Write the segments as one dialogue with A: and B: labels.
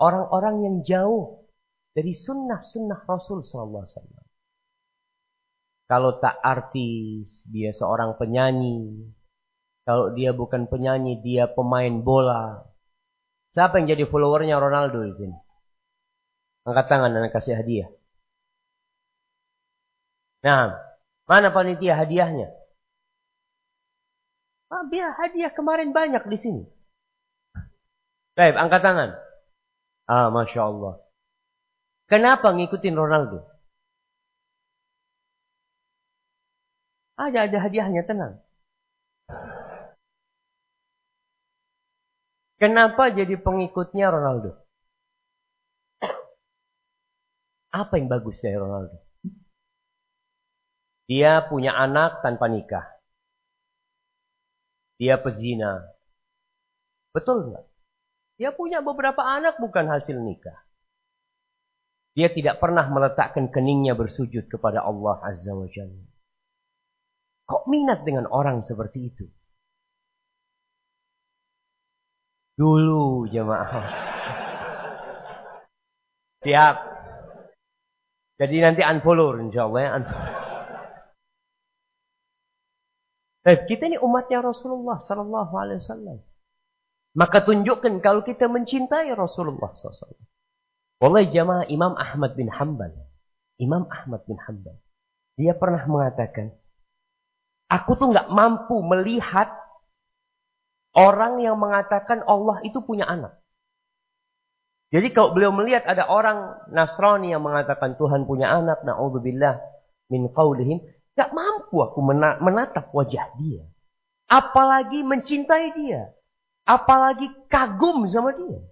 A: orang-orang yang jauh dari sunnah-sunnah Rasul sallallahu alaihi wasallam. Kalau tak artis, dia seorang penyanyi. Kalau dia bukan penyanyi, dia pemain bola. Siapa yang jadi followernya Ronaldo di sini? Angkat tangan dan kasih hadiah. Nah, mana panitia hadiahnya? Biar hadiah kemarin banyak di sini. Baik, angkat tangan. Masya Allah. Kenapa ngikutin Ronaldo? Ada hadiahnya, tenang. Kenapa jadi pengikutnya Ronaldo? Apa yang bagus dari Ronaldo? Dia punya anak tanpa nikah. Dia pezina. Betul nggak? Dia punya beberapa anak bukan hasil nikah. Dia tidak pernah meletakkan keningnya bersujud kepada Allah Azza wa Jalla. Kok minat dengan orang seperti itu? Dulu jemaah. Siap. Jadi nanti unfollow insyaAllah ya. Kita ini umatnya Rasulullah sallallahu alaihi wasallam. Maka tunjukkan kalau kita mencintai Rasulullah sallallahu alaihi wasallam. Wallahi jamaah Imam Ahmad bin Hanbal. Dia pernah mengatakan, aku tuh nggak mampu melihat orang yang mengatakan Allah itu punya anak. Jadi kalau beliau melihat ada orang Nasrani yang mengatakan Tuhan punya anak, na'udzubillah min qaulihim, gak mampu aku menatap wajah dia. Apalagi mencintai dia. Apalagi kagum sama dia.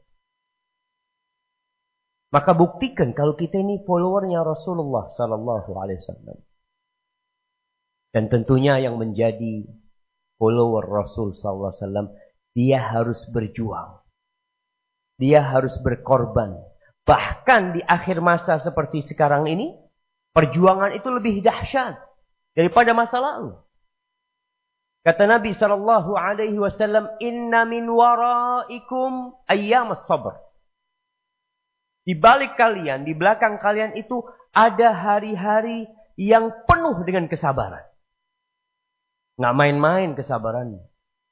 A: Maka buktikan kalau kita ini followernya Rasulullah sallallahu alaihi wasallam. Dan tentunya yang menjadi follower Rasul sallallahu alaihi wasallam, dia harus berjuang. Dia harus berkorban. Bahkan di akhir masa seperti sekarang ini, perjuangan itu lebih dahsyat daripada masa lalu. Kata Nabi sallallahu alaihi wasallam, "Inna min waraikum ayyamas sabr." Di balik kalian, di belakang kalian itu ada hari-hari yang penuh dengan kesabaran. Nggak main-main kesabarannya.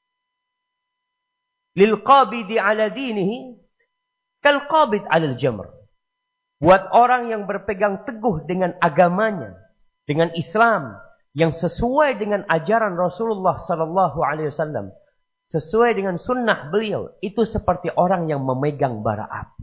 A: Lil qabidi ala dinihi kal qabid ala al-jamr. Buat orang yang berpegang teguh dengan agamanya, dengan Islam yang sesuai dengan ajaran Rasulullah sallallahu alaihi wasallam, sesuai dengan sunnah beliau, itu seperti orang yang memegang bara api.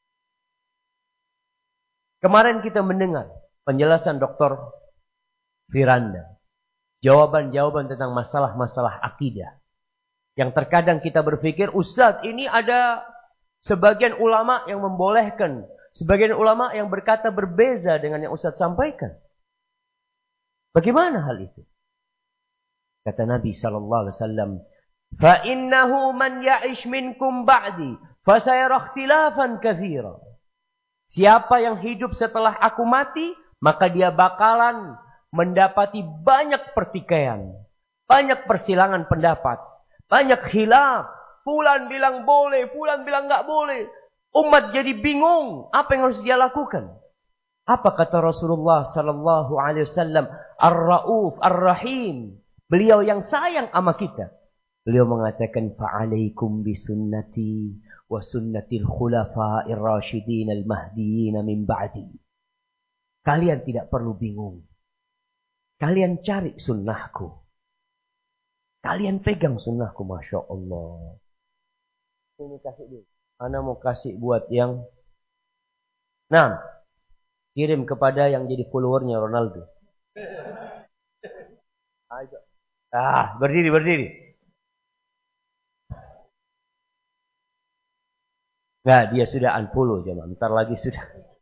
A: Kemarin kita mendengar penjelasan Dr. Firanda, jawaban-jawaban tentang masalah-masalah akidah. Yang terkadang kita berpikir, Ustaz, ini ada sebagian ulama yang membolehkan, sebagian ulama yang berkata berbeza dengan yang Ustaz sampaikan. Bagaimana hal itu? Kata Nabi sallallahu alaihi wasallam, "Fa innahu man ya'ish minkum ba'di, fa sayara ikhtilafan katsira." Siapa yang hidup setelah aku mati, maka dia bakalan mendapati banyak pertikaian, banyak persilangan pendapat, banyak khilaf. Fulan bilang boleh, fulan bilang enggak boleh. Umat jadi bingung, apa yang harus dia lakukan? Apa kata Rasulullah sallallahu alaihi wasallam? Ar-Rauf, Ar-Rahim. Beliau yang sayang sama kita. Beliau mengatakan, "Fa'alaikum bisunnati wa sunnatil khulafa'ir rasyidin al-mahdiyyin min ba'di." Kalian tidak perlu bingung. Kalian cari sunnahku. Kalian pegang sunnahku, Masya Allah. Ini kasih dulu. Ana mau kasih buat yang... Nah, kirim kepada yang jadi followernya Ronaldo. Ayo. Berdiri. Nah, dia sudah unfollow jemaah. Bentar lagi sudah.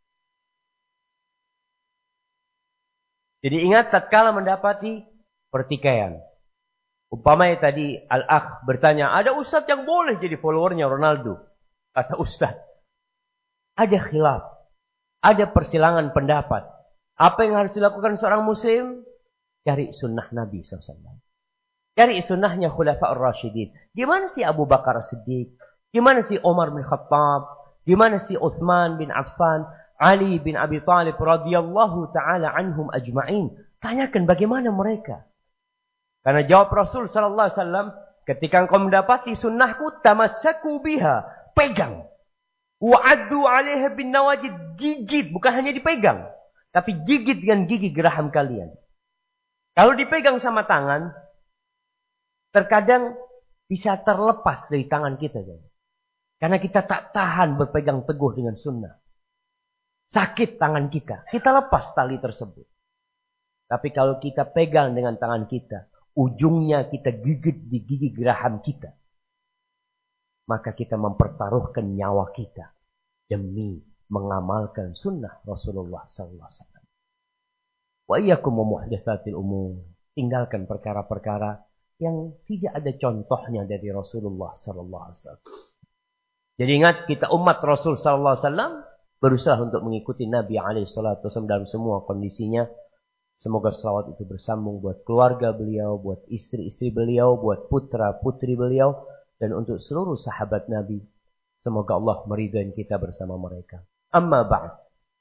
A: Jadi ingat tatkala mendapati pertikaian. Umpamanya tadi Al-Akh bertanya, ada ustadz yang boleh jadi followernya Ronaldo? Kata ustadz, ada khilaf, ada persilangan pendapat. Apa yang harus dilakukan seorang muslim? Cari sunnah Nabi SAW. Cari sunnahnya Khulafa'ur Rasyidin. Gimana sih Abu Bakar Siddiq? Gimana sih Umar bin Khattab? Gimana si Utsman bin Affan, Ali bin Abi Thalib radhiyallahu taala anhum ajma'in? Tanyakan bagaimana mereka. Karena jawab Rasul sallallahu alaihi wasallam, ketika engkau mendapati sunnahku, tamassaku biha, pegang. Wa'addu 'alaiha bin nawajid, gigit, bukan hanya dipegang, tapi gigit dengan gigi geraham kalian. Kalau dipegang sama tangan, terkadang bisa terlepas dari tangan kita. Karena kita tak tahan berpegang teguh dengan sunnah. Sakit tangan kita, kita lepas tali tersebut. Tapi kalau kita pegang dengan tangan kita, ujungnya kita gigit di gigi geraham kita, maka kita mempertaruhkan nyawa kita demi mengamalkan sunnah Rasulullah SAW. Wa iyyakum wa muhdatsatil umur. Tinggalkan perkara-perkara yang tidak ada contohnya dari Rasulullah SAW. Jadi ingat, kita umat Rasul SAW berusaha untuk mengikuti Nabi SAW dalam semua kondisinya. Semoga salawat itu bersambung buat keluarga beliau, buat istri-istri beliau, buat putra-putri beliau, dan untuk seluruh sahabat Nabi. Semoga Allah meridai kita bersama mereka. Amma ba'd.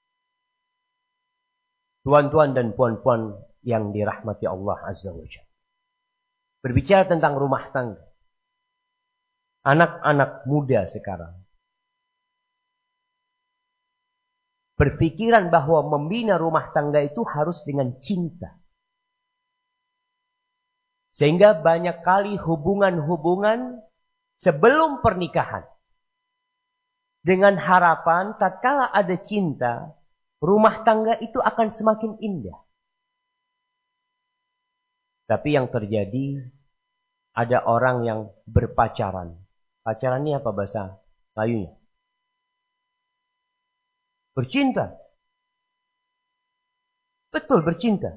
A: Tuan-tuan dan puan-puan yang dirahmati Allah Azza wa Jalla. Berbicara tentang rumah tangga. Anak-anak muda sekarang berpikiran bahwa membina rumah tangga itu harus dengan cinta. Sehingga banyak kali hubungan-hubungan sebelum pernikahan, dengan harapan tatkala ada cinta, rumah tangga itu akan semakin indah. Tapi yang terjadi, ada orang yang berpacaran. Pacaran ini apa bahasa Melayunya? Bercinta. Betul, bercinta.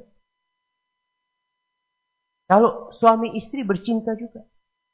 A: Kalau suami istri bercinta juga.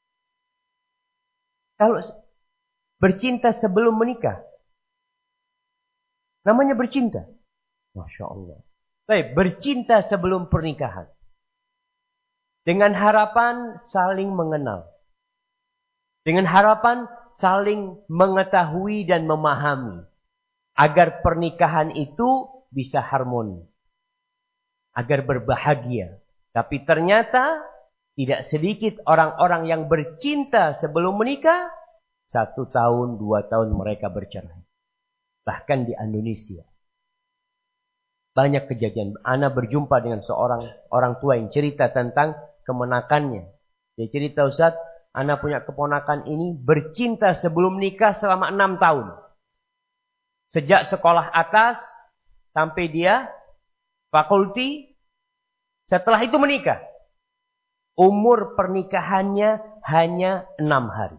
A: Kalau bercinta sebelum menikah, namanya bercinta. Masya Allah. Baik, bercinta sebelum pernikahan. Dengan harapan saling mengenal. Dengan harapan saling mengetahui dan memahami. Agar pernikahan itu bisa harmoni. Agar berbahagia. Tapi ternyata tidak sedikit orang-orang yang bercinta sebelum menikah. 1 tahun, 2 tahun mereka bercerai. Bahkan di Indonesia. Banyak kejadian. Ana berjumpa dengan seorang orang tua yang cerita tentang kemenakannya. Dia cerita, Ustaz, Ana punya keponakan ini bercinta sebelum nikah selama 6 tahun. Sejak sekolah atas sampai dia fakulti, setelah itu menikah. Umur pernikahannya hanya 6 hari.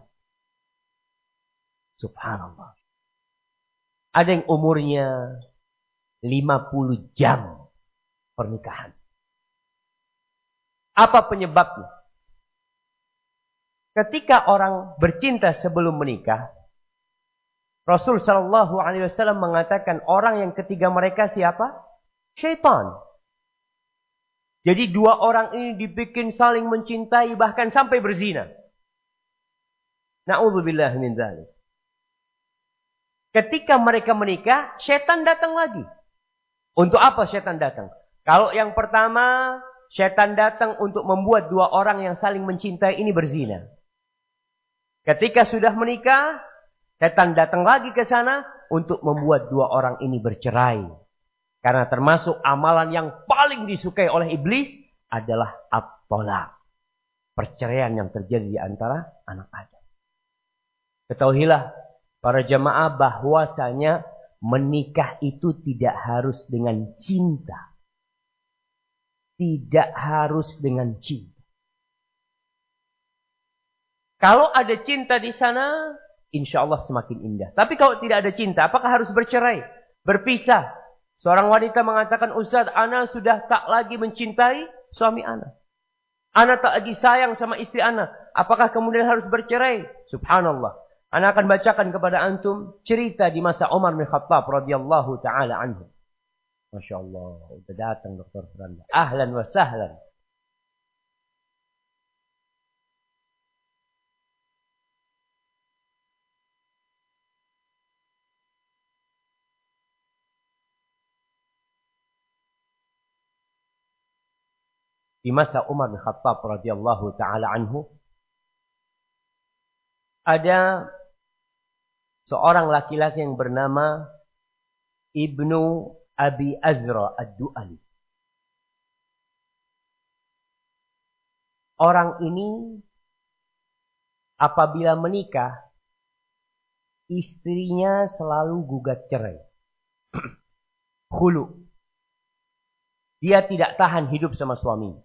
A: Subhanallah. Ada yang umurnya 50 jam pernikahan. Apa penyebabnya? Ketika orang bercinta sebelum menikah, Rasul Shallallahu Alaihi Wasallam mengatakan orang yang ketiga mereka siapa? Syaitan. Jadi 2 orang ini dibikin saling mencintai bahkan sampai berzina. Na'udzubillah min dzalik. Ketika mereka menikah, syaitan datang lagi. Untuk apa syaitan datang? Kalau yang pertama, syaitan datang untuk membuat 2 orang yang saling mencintai ini berzina. Ketika sudah menikah, syaitan datang lagi ke sana untuk membuat 2 orang ini bercerai. Karena termasuk amalan yang paling disukai oleh iblis adalah at-thalaq. Perceraian yang terjadi di antara anak Adam. Ketahuilah para jamaah bahwasanya menikah itu tidak harus dengan cinta. Tidak harus dengan cinta. Kalau ada cinta di sana, insya Allah semakin indah. Tapi kalau tidak ada cinta, apakah harus bercerai? Berpisah. Seorang wanita mengatakan, Ustaz, ana sudah tak lagi mencintai suami ana. Ana tak lagi sayang sama istri ana. Apakah kemudian harus bercerai? Subhanallah. Ana akan bacakan kepada antum cerita di masa Umar bin Khattab radhiyallahu taala anhu. Masya Allah, udah datang Dr. Franda. Ahlan wa sahlan. di masa Umar bin Khattab radhiyallahu taala anhu, ada seorang laki-laki yang bernama Ibnu Abi Azra Ad-Du'ali. Orang ini apabila menikah, istrinya selalu gugat cerai. Khulu. Dia tidak tahan hidup sama suaminya.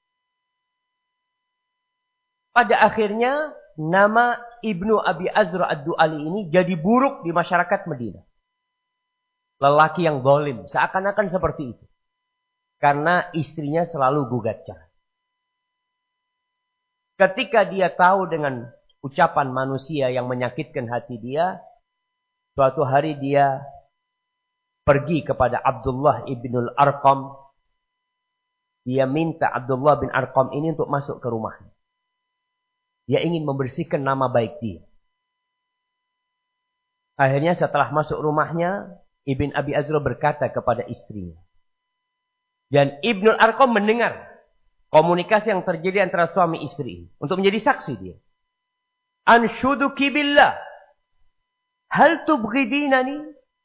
A: Pada akhirnya, nama Ibnu Abi Azra Ad-Du'ali ini jadi buruk di masyarakat Madinah. Lelaki yang zalim, seakan-akan seperti itu. Karena istrinya selalu gugat cerai. Ketika dia tahu dengan ucapan manusia yang menyakitkan hati dia, suatu hari dia pergi kepada Abdullah ibnul Arqam. Dia minta Abdullah bin Arqam ini untuk masuk ke rumahnya. Dia ingin membersihkan nama baik dia. Akhirnya setelah masuk rumahnya, Ibn Abi Azra berkata kepada istrinya. Dan Ibnul Arqam mendengar komunikasi yang terjadi antara suami istri untuk menjadi saksi dia. Anshuduki billah. Hal tubghidinani?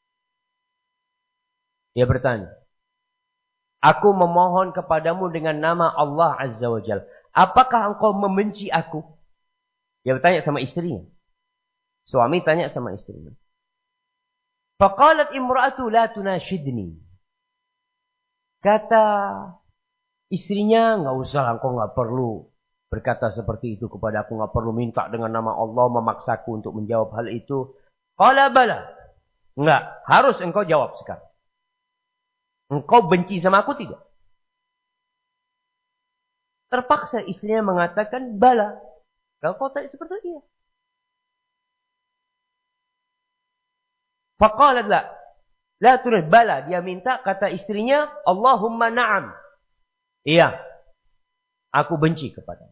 A: Dia bertanya. Aku memohon kepadamu dengan nama Allah Azza wa Jalla. Apakah engkau membenci aku? Dia bertanya sama istrinya. Suami tanya sama istrinya. Faqalat imra'atu la tunashidni. Kata istrinya, enggak usah, engkau enggak perlu berkata seperti itu kepada aku, enggak perlu minta dengan nama Allah memaksaku untuk menjawab hal itu. Qala bala. Enggak, harus engkau jawab sekarang. Engkau benci sama aku tidak? Terpaksa istrinya mengatakan bala. Kalau kau tadi seperti dia. Faqalat la. La turid bala. Dia minta, kata istrinya, Allahumma na'am. Iya. Aku benci kepada.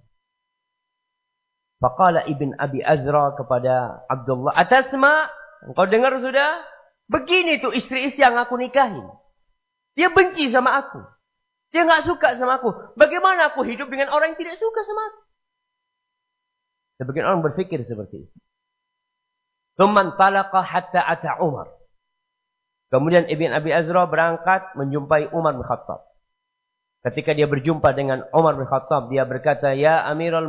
A: Faqala Ibn Abi Azra kepada Abdullah. Atasma. Engkau dengar sudah? Begini tuh istri-istri yang aku nikahin. Dia benci sama aku. Dia enggak suka sama aku. Bagaimana aku hidup dengan orang yang tidak suka sama aku? Sebagian orang berpikir seperti itu. Tsumman talaqa hatta ata Umar. Kemudian Ibn Abi Azra berangkat menjumpai Umar bin Khattab. Ketika dia berjumpa dengan Umar bin Khattab, dia berkata, Ya Amiral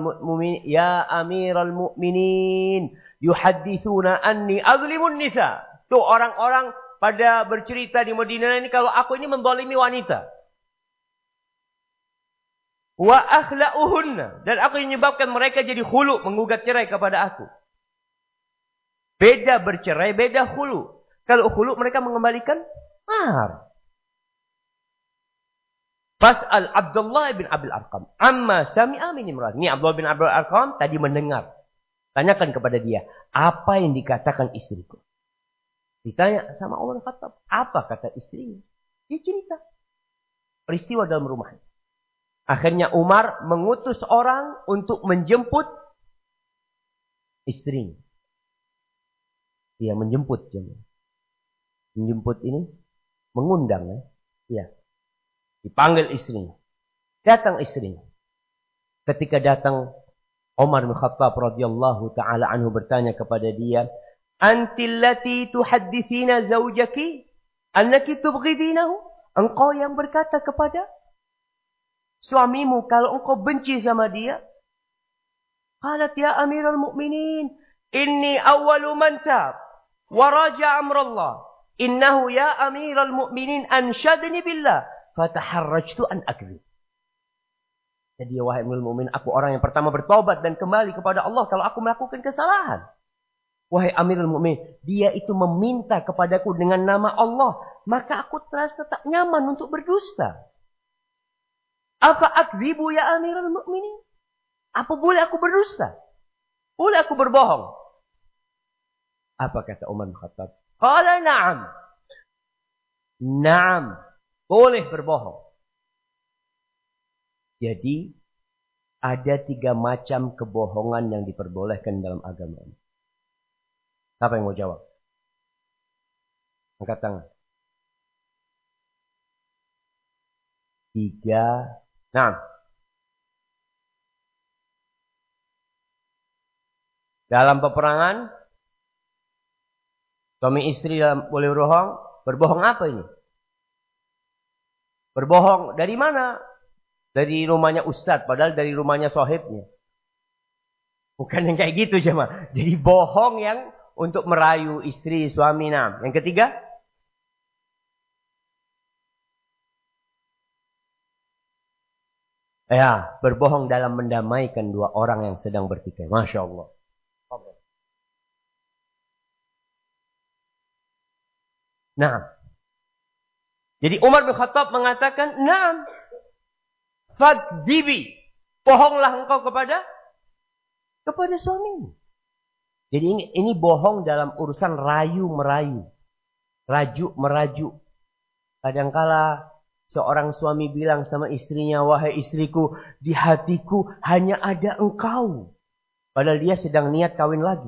A: Mu'minin, yuhaddithuna anni azlimun nisa. Tuh orang-orang pada bercerita di Madinah ini kalau aku ini menzalimi wanita. Wa akhla'uhunna. Dan aku menyebabkan mereka jadi khulu, menggugat cerai kepada aku. Beda bercerai, beda khulu. Kalau khulu mereka mengembalikan mahar. Fas'al Abdullah bin Abil Arqam. Amma sami'a min imra'ah. Ini Abdullah bin Abil Arqam tadi mendengar. Tanyakan kepada dia. Apa yang dikatakan istriku? Ditanya sama Umar bin Khattab. Apa kata istrinya? Dia cerita. Peristiwa dalam rumahnya. Akhirnya Umar mengutus orang untuk menjemput istrinya. Dia menjemput. Menjemput ini mengundang. Ya. Dipanggil istrinya. Datang istrinya. Ketika datang Umar bin Khattab radhiyallahu taala anhu bertanya kepada dia, "Antil lati tuhaddithina zawjaki annaki tubghidinahu?" Engkau yang berkata kepada suamimu kalau engkau benci sama dia. Qalat ya Amirul Mukminin, inni awwalu man tab wa raja amrallah. Innahu ya Amirul Mukminin anshadni billah fataharrajtu an akdzib. Jadi wahai Amirul Mukminin, aku orang yang pertama bertobat dan kembali kepada Allah kalau aku melakukan kesalahan. Wahai Amirul Mukminin, dia itu meminta kepadaku dengan nama Allah, maka aku terasa tak nyaman untuk berdusta. Apa akdzibu ya Amirul Mukminin? Apa boleh aku berdusta? Boleh aku berbohong? Apa kata Umar bin Khattab? Qala na'am. Na'am. Boleh berbohong. Jadi, ada 3 macam kebohongan yang diperbolehkan dalam agama ini. Siapa yang mau jawab? Angkat tangan. 3. Nah, Dalam peperangan, suami istri boleh berbohong. Berbohong apa ini? Berbohong dari mana? Dari rumahnya ustadz, padahal dari rumahnya sohibnya. Bukan yang kayak gitu jemaah. Jadi bohong yang untuk merayu istri, suami. Nah, yang ketiga, ya, berbohong dalam mendamaikan dua orang yang sedang bertikai. Masya Allah. Nah, jadi Umar bin Khattab mengatakan, "Naam, fadhibi, bohonglah engkau kepada suamimu." Jadi ini bohong dalam urusan rayu-merayu. Rajuk-merajuk. Kadangkala seorang suami bilang sama istrinya, "Wahai istriku, di hatiku hanya ada engkau." Padahal dia sedang niat kawin lagi.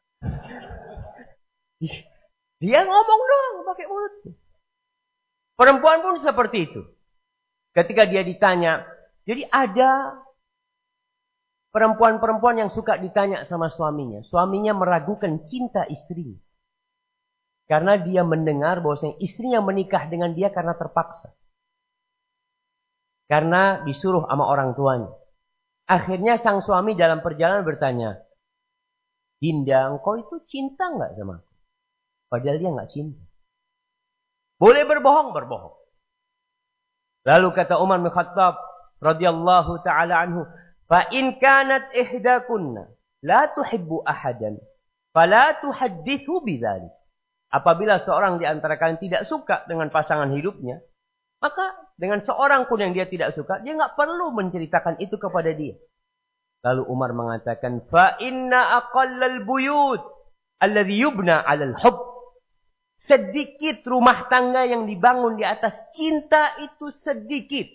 A: Dia ngomong doang pakai mulut. Perempuan pun seperti itu. Ketika dia ditanya, jadi ada perempuan-perempuan yang suka ditanya sama suaminya. Suaminya meragukan cinta istrinya. Karena dia mendengar bahwasanya istrinya menikah dengan dia karena terpaksa. Karena disuruh sama orang tuanya. Akhirnya sang suami dalam perjalanan bertanya, "Dinda, engkau itu cinta nggak sama aku?" Padahal dia nggak cinta. Boleh berbohong, berbohong. Lalu kata Umar bin Khattab radhiyallahu taala anhu, "Fa in kanat ihdakunna la tuhibbu ahadan, fala tuhaddithu bidzalik." Apabila seorang di antara kalian tidak suka dengan pasangan hidupnya, maka dengan seorang pun yang dia tidak suka, dia nggak perlu menceritakan itu kepada dia. Lalu Umar mengatakan, "Fa inna aqallal buyut alladhi yubna 'alal hubb." Sedikit rumah tangga yang dibangun di atas cinta itu sedikit.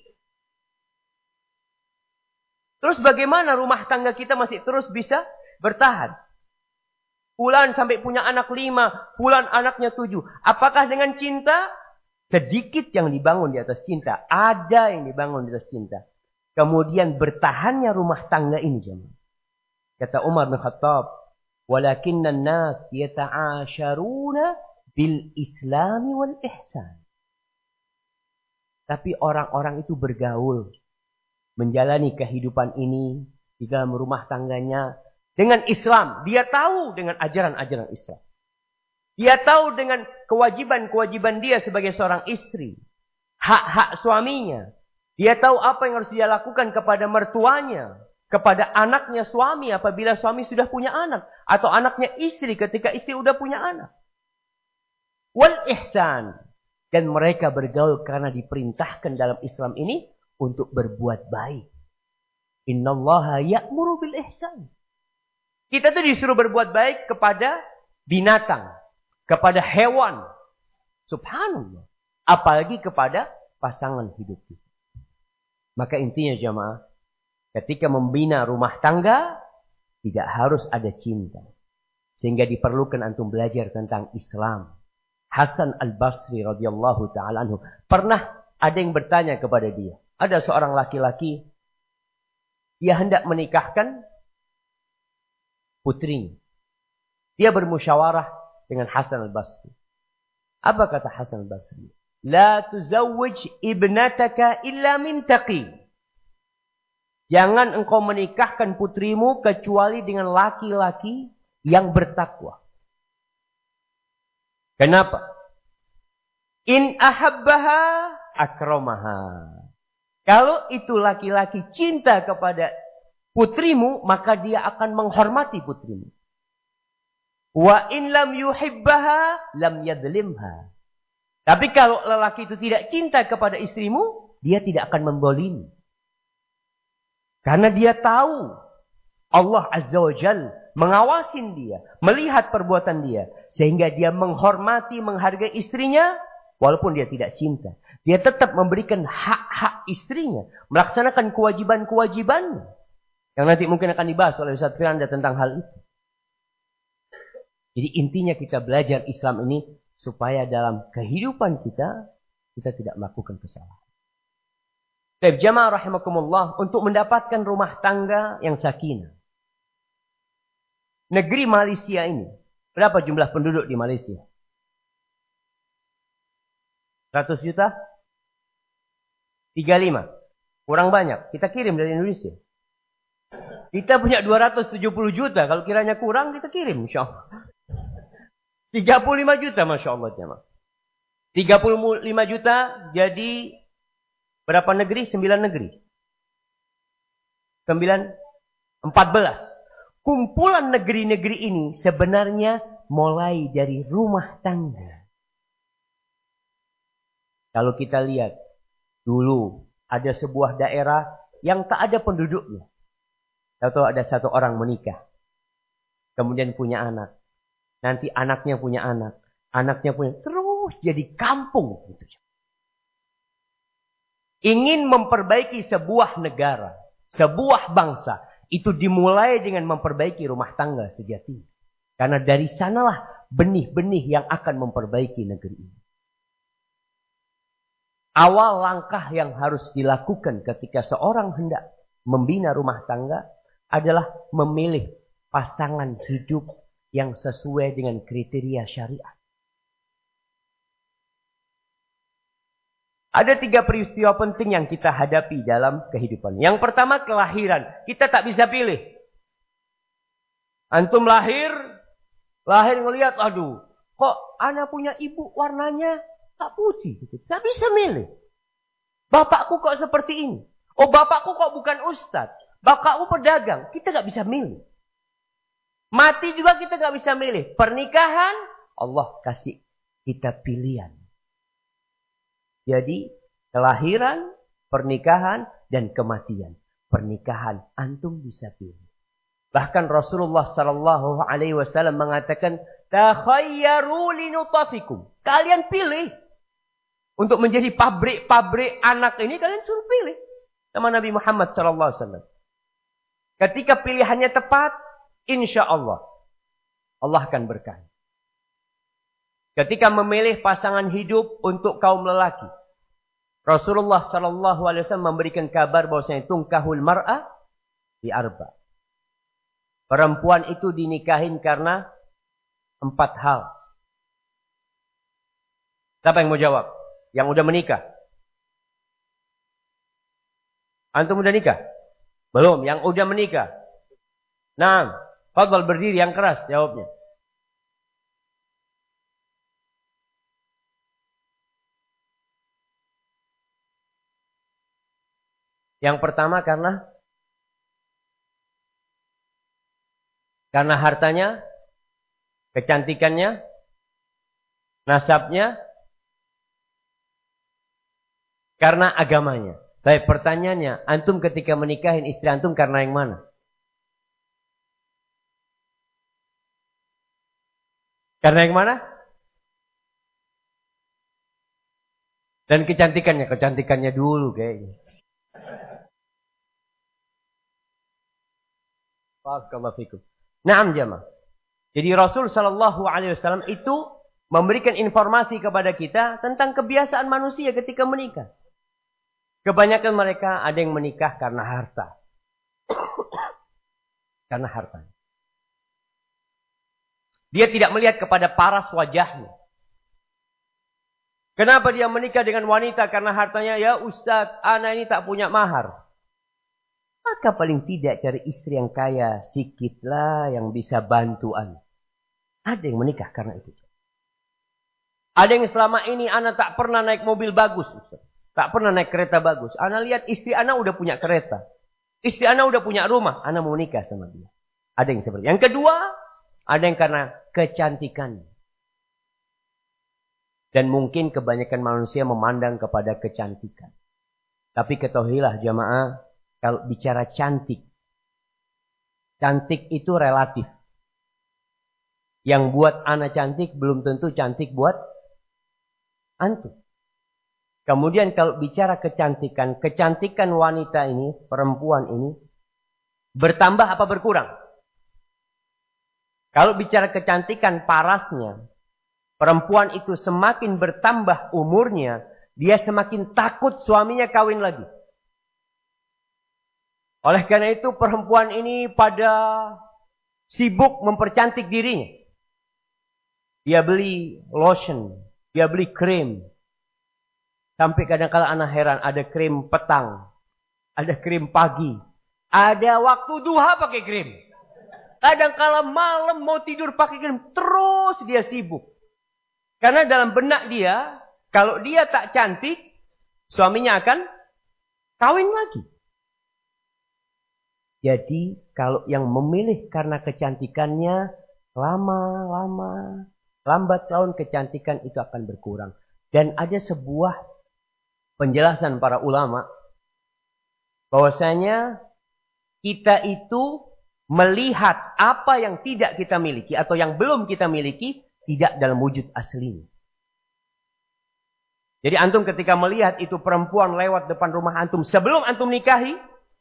A: Terus bagaimana rumah tangga kita masih terus bisa bertahan? Fulan sampai punya anak 5, fulan anaknya 7. Apakah dengan cinta? Sedikit yang dibangun di atas cinta. Ada yang dibangun di atas cinta. Kemudian bertahannya rumah tangga ini. Jemaah. Kata Umar bin Khattab, "Walakinna an-nas yata'asharuna bil islami wal ihsan." Tapi orang-orang itu bergaul. Menjalani kehidupan ini di dalam rumah tangganya dengan Islam. Dia tahu dengan ajaran-ajaran Islam. Dia tahu dengan kewajiban-kewajiban dia sebagai seorang istri. Hak-hak suaminya. Dia tahu apa yang harus dia lakukan kepada mertuanya. Kepada anaknya suami apabila suami sudah punya anak. Atau anaknya istri ketika istri sudah punya anak. Wal ihsan. Dan mereka bergaul karena diperintahkan dalam Islam ini untuk berbuat baik. Innallaha ya'muru bil ihsan. Kita tuh disuruh berbuat baik kepada binatang. Kepada hewan. Subhanallah. Apalagi kepada pasangan hidup kita. Maka intinya jemaah. Ketika membina rumah tangga. Tidak harus ada cinta. Sehingga diperlukan antum belajar tentang Islam. Hasan al-Basri radhiyallahu ta'ala anhu. Pernah ada yang bertanya kepada dia. Ada seorang laki-laki. Dia hendak menikahkan putrinya. Dia bermusyawarah dengan Hasan al-Basri. Apa kata Hasan al-Basri? La tuzawwij ibnataka illa min taqi. Jangan engkau menikahkan putrimu kecuali dengan laki-laki yang bertakwa. Kenapa? In ahabbaha akramaha. Kalau itu laki-laki cinta kepada putrimu, maka dia akan menghormati putrimu. Wa in lam yuhibbaha lam yadlimha. Tapi kalau lelaki itu tidak cinta kepada istrimu, dia tidak akan membolimi. Karena dia tahu Allah Azza wa Jalla mengawasin dia, melihat perbuatan dia. Sehingga dia menghormati, menghargai istrinya, walaupun dia tidak cinta. Dia tetap memberikan hak-hak istrinya. Melaksanakan kewajiban-kewajibannya. Yang nanti mungkin akan dibahas oleh Ustaz Firanda tentang hal itu. Jadi intinya kita belajar Islam ini supaya dalam kehidupan kita tidak melakukan kesalahan. Baik, jamaah rahimakumullah, untuk mendapatkan rumah tangga yang sakinah. Negeri Malaysia ini. Berapa jumlah penduduk di Malaysia? 100 juta? 35. Kurang banyak. Kita kirim dari Indonesia. Kita punya 270 juta. Kalau kiranya kurang, kita kirim. Insya Allah. 35 juta, Masya Allah. Jemaah. 35 juta jadi berapa negeri? 9 negeri. 14. Kumpulan negeri-negeri ini sebenarnya mulai dari rumah tangga. Kalau kita lihat, dulu ada sebuah daerah yang tak ada penduduknya. Atau ada satu orang menikah. Kemudian punya anak. Nanti anaknya punya anak. Anaknya punya. Terus jadi kampung. Ingin memperbaiki sebuah negara. Sebuah bangsa. Itu dimulai dengan memperbaiki rumah tangga sejati. Karena dari sanalah benih-benih yang akan memperbaiki negeri ini. Awal langkah yang harus dilakukan ketika seorang hendak membina rumah tangga adalah memilih pasangan hidup yang sesuai dengan kriteria syariat. Ada 3 peristiwa penting yang kita hadapi dalam kehidupan. Yang pertama, kelahiran. Kita tak bisa pilih. Antum lahir ngelihat, aduh, kok anak punya ibu warnanya tak putih. Tak bisa milih. Bapakku kok seperti ini. Oh, bapakku kok bukan ustadz. Bapakku pedagang. Kita gak bisa milih. Mati juga kita gak bisa milih. Pernikahan, Allah kasih kita pilihan. Jadi, kelahiran, pernikahan, dan kematian. Pernikahan, antum bisa pilih. Bahkan Rasulullah SAW mengatakan, takhayyaru linutafikum. Kalian pilih. Untuk menjadi pabrik-pabrik anak ini, kalian suruh pilih. Sama Nabi Muhammad SAW. Ketika pilihannya tepat, insya Allah, Allah akan berkahi. Ketika memilih pasangan hidup untuk kaum lelaki, Rasulullah SAW memberikan kabar bahwasanya tungkahul mar'ah di arba. Perempuan itu dinikahin karena 4 hal. Siapa yang mau jawab? Yang udah menikah. Antum udah nikah? Belum, yang udah menikah. Nah, fadhal berdiri yang keras jawabnya. Yang pertama karena hartanya, kecantikannya, nasabnya, karena agamanya. Baik, pertanyaannya, antum ketika menikahin istri antum karena yang mana? Karena yang mana? Dan kecantikannya dulu kayaknya. Barakallahu fikum. Naam jamaah. Jadi Rasul SAW itu memberikan informasi kepada kita tentang kebiasaan manusia ketika menikah. Kebanyakan mereka ada yang menikah karena harta. Karena harta. Dia tidak melihat kepada paras wajahnya. Kenapa dia menikah dengan wanita karena hartanya? Ya Ustadz, anak ini tak punya mahar. Maka paling tidak cari istri yang kaya, sikitlah yang bisa bantuan. Ada yang menikah karena itu. Ada yang selama ini anak tak pernah naik mobil bagus, Ustaz. Tak pernah naik kereta bagus. Anak lihat istri anak udah punya kereta. Istri anak udah punya rumah. Anak mau nikah sama dia. Ada yang seperti itu. Yang kedua, ada yang karena kecantikan. Dan mungkin kebanyakan manusia memandang kepada kecantikan. Tapi ketahuilah jamaah, kalau bicara cantik. Cantik itu relatif. Yang buat anak cantik belum tentu cantik buat antum. Kemudian kalau bicara kecantikan. Kecantikan wanita ini, perempuan ini. Bertambah apa berkurang? Kalau bicara kecantikan parasnya. Perempuan itu semakin bertambah umurnya. Dia semakin takut suaminya kawin lagi. Oleh karena itu perempuan ini pada sibuk mempercantik dirinya. Dia beli lotion, dia beli krim. Sampai kadang-kala anak heran, ada krim petang, ada krim pagi, ada waktu duha pakai krim. Kadang-kala malam mau tidur pakai krim, terus dia sibuk. Karena dalam benak dia, kalau dia tak cantik, suaminya akan kawin lagi. Jadi kalau yang memilih karena kecantikannya, lambat laun kecantikan itu akan berkurang. Dan ada sebuah penjelasan para ulama, bahwasanya kita itu melihat apa yang tidak kita miliki atau yang belum kita miliki tidak dalam wujud aslinya. Jadi antum ketika melihat itu perempuan lewat depan rumah antum sebelum antum nikahi,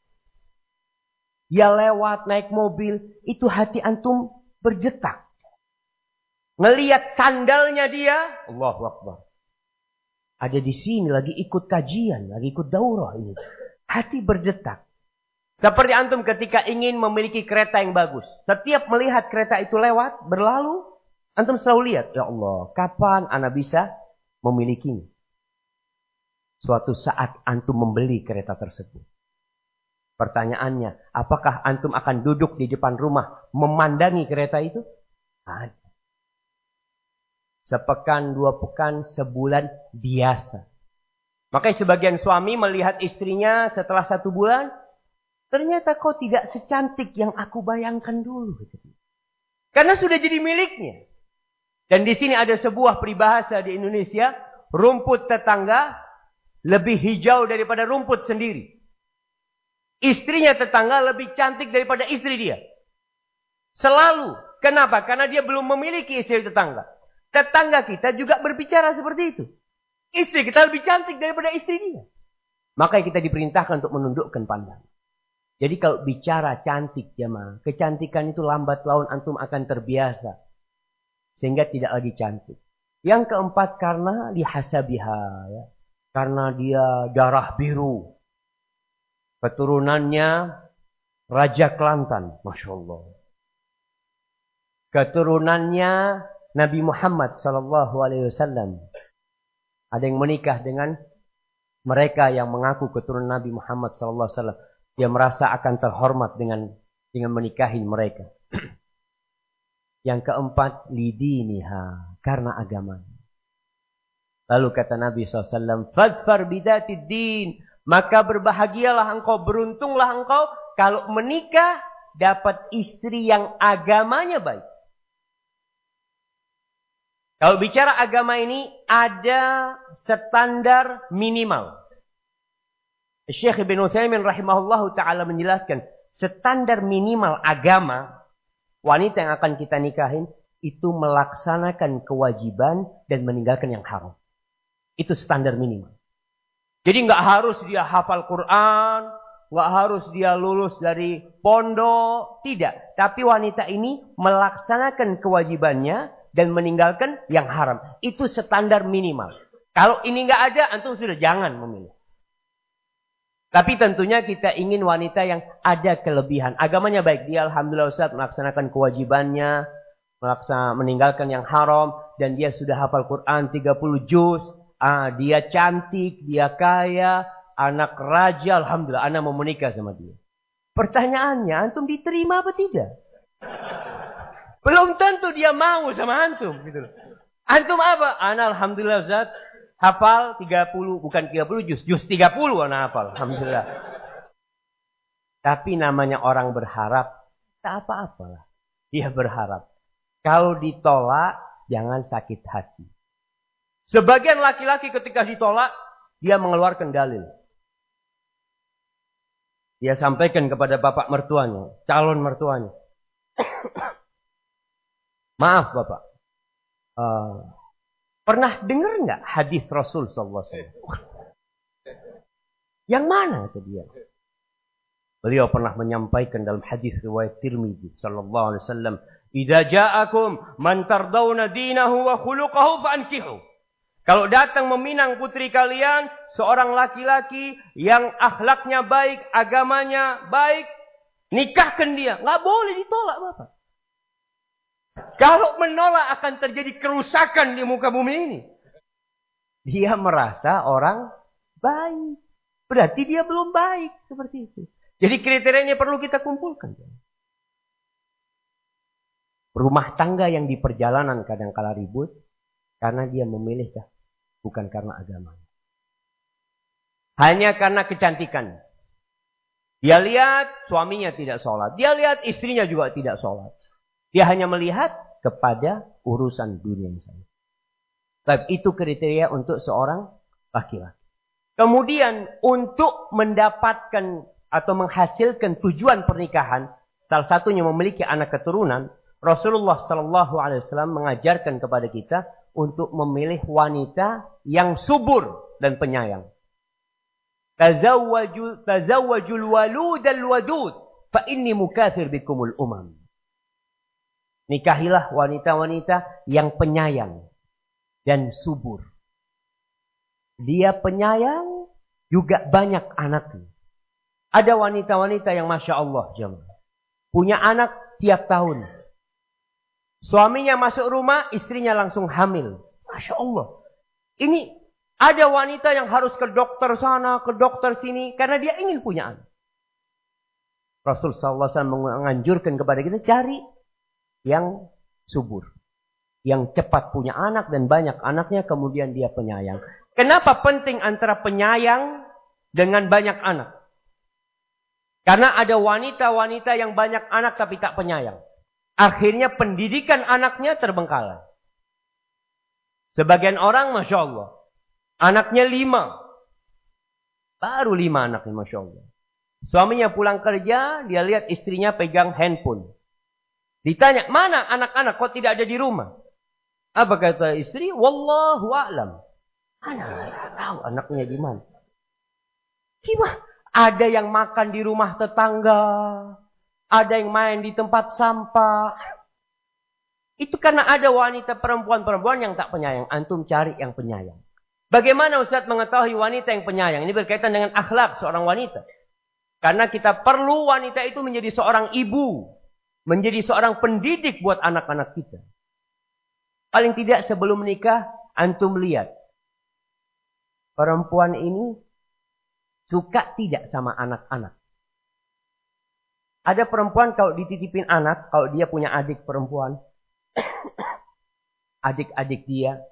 A: dia lewat naik mobil, itu hati antum berdetak. Ngelihat sandalnya dia, Allahu Akbar. Ada di sini lagi ikut kajian, lagi ikut daurah ini. Hati berdetak. Seperti antum ketika ingin memiliki kereta yang bagus. Setiap melihat kereta itu lewat, berlalu, antum selalu lihat, ya Allah, kapan ana bisa memilikinya? Suatu saat antum membeli kereta tersebut. Pertanyaannya, apakah antum akan duduk di depan rumah memandangi kereta itu? Ada. Sepekan, 2 pekan, sebulan, biasa. Makanya sebagian suami melihat istrinya setelah 1 bulan, ternyata kau tidak secantik yang aku bayangkan dulu. Karena sudah jadi miliknya. Dan di sini ada sebuah peribahasa di Indonesia, rumput tetangga lebih hijau daripada rumput sendiri. Istrinya tetangga lebih cantik daripada istri dia. Selalu. Kenapa? Karena dia belum memiliki istri tetangga. Tetangga kita juga berbicara seperti itu. Istri kita lebih cantik daripada istri dia. Maka kita diperintahkan untuk menundukkan pandangan. Jadi kalau bicara cantik jemaah, kecantikan itu lambat laun antum akan terbiasa. Sehingga tidak lagi cantik. Yang keempat karena lihasabiha. Ya. Karena dia darah biru. Keturunannya Raja Kelantan. Masya Allah. Keturunannya Nabi Muhammad SAW. Ada yang menikah dengan mereka yang mengaku keturunan Nabi Muhammad SAW. Dia merasa akan terhormat dengan menikahi mereka. Yang keempat, lidiniha. Karena agama. Lalu kata Nabi SAW, fadfar bidatid din. Maka berbahagialah engkau, beruntunglah engkau. Kalau menikah, dapat istri yang agamanya baik. Kalau bicara agama ini, ada standar minimal. Syekh Ibn Utsaimin rahimahullahu ta'ala menjelaskan, standar minimal agama, wanita yang akan kita nikahin, itu melaksanakan kewajiban dan meninggalkan yang haram. Itu standar minimal. Jadi nggak harus dia hafal Quran, nggak harus dia lulus dari pondok, tidak. Tapi wanita ini melaksanakan kewajibannya dan meninggalkan yang haram. Itu standar minimal. Kalau ini nggak ada, antum sudah jangan memilih. Tapi tentunya kita ingin wanita yang ada kelebihan. Agamanya baik. Dia alhamdulillah Ustaz melaksanakan kewajibannya. Meninggalkan yang haram. Dan dia sudah hafal Quran 30 juz. Dia cantik. Dia kaya. Anak raja. Alhamdulillah. Anak mau menikah sama dia. Pertanyaannya, antum diterima apa tidak? Belum tentu dia mau sama antum. Gitu. Antum apa? Anak alhamdulillah Ustaz. Hafal 30, bukan 30 juz 30 anak hafal. Alhamdulillah. Tapi namanya orang berharap, tak apa-apalah. Dia berharap. Kalau ditolak, jangan sakit hati. Sebagian laki-laki ketika ditolak, dia mengeluarkan dalil. Dia sampaikan kepada bapak mertuanya, calon mertuanya. Maaf bapak. Pernah dengar nggak hadis Rasul SAW? Yang mana itu dia? Beliau pernah menyampaikan dalam hadis riwayat Tirmidzi sallallahu alaihi wasallam, "Idza ja'akum man tardawna dinahu wa khuluquhu fankihu." Kalau datang meminang putri kalian, seorang laki-laki yang akhlaknya baik, agamanya baik, nikahkan dia. Nggak boleh ditolak bapak. Kalau menolak akan terjadi kerusakan di muka bumi ini. Dia merasa orang baik. Berarti dia belum baik. Seperti itu. Jadi kriterianya perlu kita kumpulkan. Rumah tangga yang di perjalanan kadang-kala ribut. Karena dia memilih, bukan karena agama. Hanya karena kecantikan. Dia lihat suaminya tidak sholat. Dia lihat istrinya juga tidak sholat. Dia hanya melihat kepada urusan dunia saja. Tapi itu kriteria untuk seorang laki-laki. Kemudian untuk mendapatkan atau menghasilkan tujuan pernikahan, salah satunya memiliki anak keturunan, Rasulullah SAW mengajarkan kepada kita untuk memilih wanita yang subur dan penyayang. Tazawwajul walud al-wadud fa inni mukathir bikumul umam. Nikahilah wanita-wanita yang penyayang dan subur. Dia penyayang, juga banyak anaknya. Ada wanita-wanita yang Masya Allah, jemaah, punya anak tiap tahun. Suaminya masuk rumah, istrinya langsung hamil. Masya Allah. Ini ada wanita yang harus ke dokter sana, ke dokter sini, karena dia ingin punya anak. Rasul SAW menganjurkan kepada kita, cari yang subur. Yang cepat punya anak dan banyak anaknya, kemudian dia penyayang. Kenapa penting antara penyayang dengan banyak anak? Karena ada wanita-wanita yang banyak anak tapi tak penyayang. Akhirnya pendidikan anaknya terbengkalai. Sebagian orang, Masya Allah, anaknya 5. Baru 5 anaknya, Masya Allah. Suaminya pulang kerja, dia lihat istrinya pegang handphone. Ditanya, mana anak-anak kok tidak ada di rumah? Apa kata istri? Wallahu a'lam. Anak tahu anaknya di mana. Gimana? Ada yang makan di rumah tetangga. Ada yang main di tempat sampah. Itu karena ada wanita perempuan-perempuan yang tak penyayang. Antum cari yang penyayang. Bagaimana Ustaz mengetahui wanita yang penyayang? Ini berkaitan dengan akhlak seorang wanita. Karena kita perlu wanita itu menjadi seorang ibu. Menjadi seorang pendidik buat anak-anak kita. Paling tidak sebelum menikah, antum lihat. Perempuan ini suka tidak sama anak-anak. Ada perempuan kalau dititipin anak, kalau dia punya adik perempuan, adik-adik dia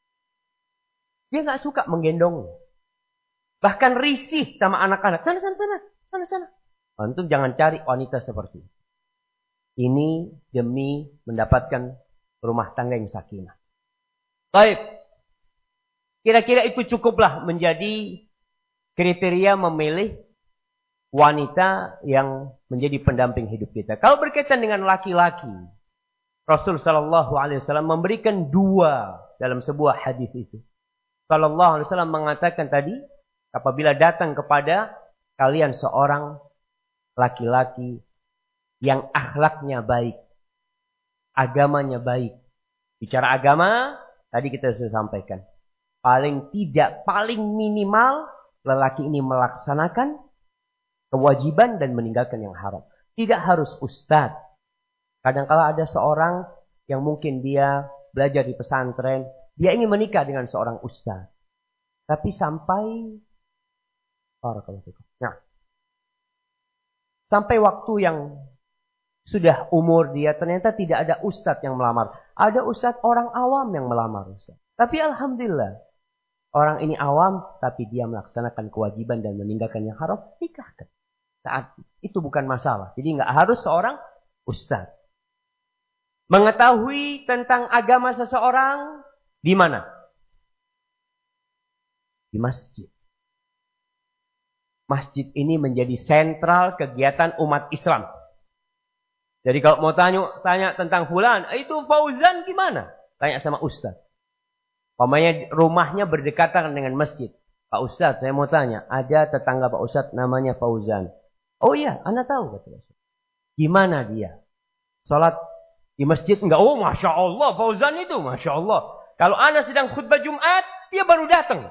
A: nggak suka menggendong. Bahkan risih sama anak-anak. Sana. Antum jangan cari wanita seperti ini. Ini demi mendapatkan rumah tangga yang sakinah. Baik. Kira-kira itu cukuplah menjadi kriteria memilih wanita yang menjadi pendamping hidup kita. Kalau berkaitan dengan laki-laki, Rasul SAW memberikan 2 dalam sebuah hadis itu. Sallallahu Alaihi Wasallam mengatakan tadi, apabila datang kepada kalian seorang laki-laki yang akhlaknya baik, agamanya baik. Bicara agama, tadi kita sudah sampaikan. Paling tidak, paling minimal, lelaki ini melaksanakan kewajiban dan meninggalkan yang haram. Tidak harus ustadz. Kadang-kala ada seorang yang mungkin dia belajar di pesantren, dia ingin menikah dengan seorang ustadz. Tapi sampai sampai waktu yang sudah umur dia, ternyata tidak ada ustadz yang melamar. Ada ustadz orang awam yang melamar ustadz. Tapi alhamdulillah, orang ini awam, tapi dia melaksanakan kewajiban dan meninggalkan yang haram, nikahkan. Saat itu bukan masalah. Jadi nggak harus seorang ustadz. Mengetahui tentang agama seseorang, di mana? Di masjid. Masjid ini menjadi sentral kegiatan umat Islam. Jadi kalau mau tanya tentang fulan, itu Fauzan gimana? Tanya sama ustaz. Pokoknya rumahnya berdekatan dengan masjid. Pak Ustaz, saya mau tanya, ada tetangga Pak Ustaz namanya Fauzan. Oh iya, Anda tahu kata Ustaz. Gimana dia? Salat di masjid enggak? Oh, Masya Allah, Fauzan itu, Masya Allah. Kalau Anda sedang khutbah Jumat, dia baru datang.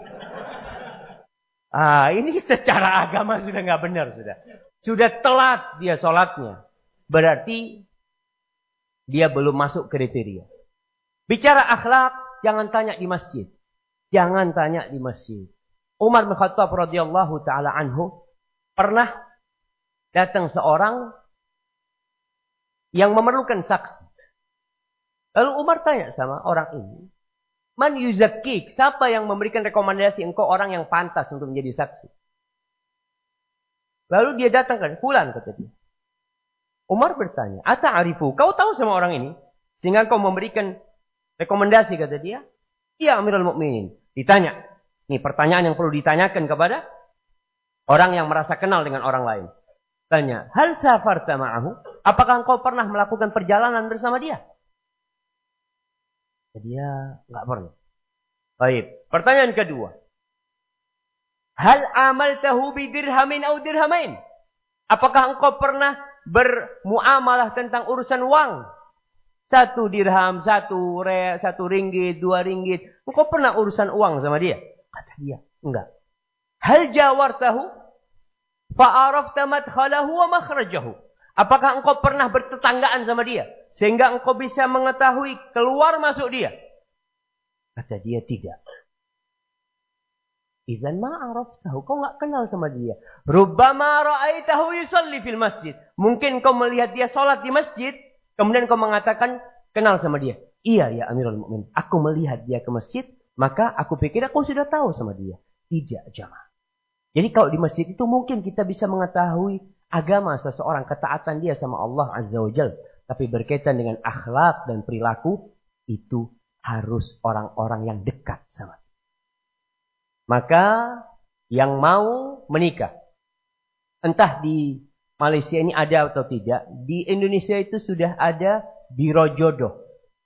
A: Ini secara agama sudah nggak benar sudah. Sudah telat dia sholatnya. Berarti dia belum masuk kriteria. Bicara akhlak, jangan tanya di masjid. Jangan tanya di masjid. Umar bin Khattab radhiyallahu taala anhu pernah datang seorang yang memerlukan saksi. Lalu Umar tanya sama orang ini, "Man yuzakkik?" Siapa yang memberikan rekomendasi engkau orang yang pantas untuk menjadi saksi? Lalu dia datangkan, "Fulan," kata dia. Umar bertanya, "Ata'arifu? Kau tahu sama orang ini? Sehingga kau memberikan rekomendasi," kata dia. "Iya, Amirul Mukminin." Ditanya. Ini pertanyaan yang perlu ditanyakan kepada orang yang merasa kenal dengan orang lain. Tanya, "Hal safarta ma'ahu?" Apakah engkau pernah melakukan perjalanan bersama dia? Dia enggak pernah. Baik. Pertanyaan kedua. Hal amaltahu bidirhamin atau dirhamain? Apakah engkau pernah bermuamalah tentang urusan uang? 1 dirham, 1 ringgit, 2 ringgit. Engkau pernah urusan uang sama dia? Kata dia, enggak. Hal jawartahu fa'arafta madkhalahu wa makhrajahu? Apakah engkau pernah bertetanggaan sama dia sehingga engkau bisa mengetahui keluar masuk dia? Kata dia, tidak. Idzan ma araftahu, kau enggak kenal sama dia. Rubbama ra'aitahu yusalli fil masjid. Mungkin kau melihat dia salat di masjid, kemudian kau mengatakan kenal sama dia. Iya ya Amirul Mukminin, aku melihat dia ke masjid, maka aku pikir aku sudah tahu sama dia. Tidak, jamaah. Jadi kalau di masjid itu mungkin kita bisa mengetahui agama seseorang, ketaatan dia sama Allah Azza wa Jalla. Tapi berkaitan dengan akhlak dan perilaku, itu harus orang-orang yang dekat sama dia. Maka yang mau menikah, entah di Malaysia ini ada atau tidak, di Indonesia itu sudah ada biro jodoh.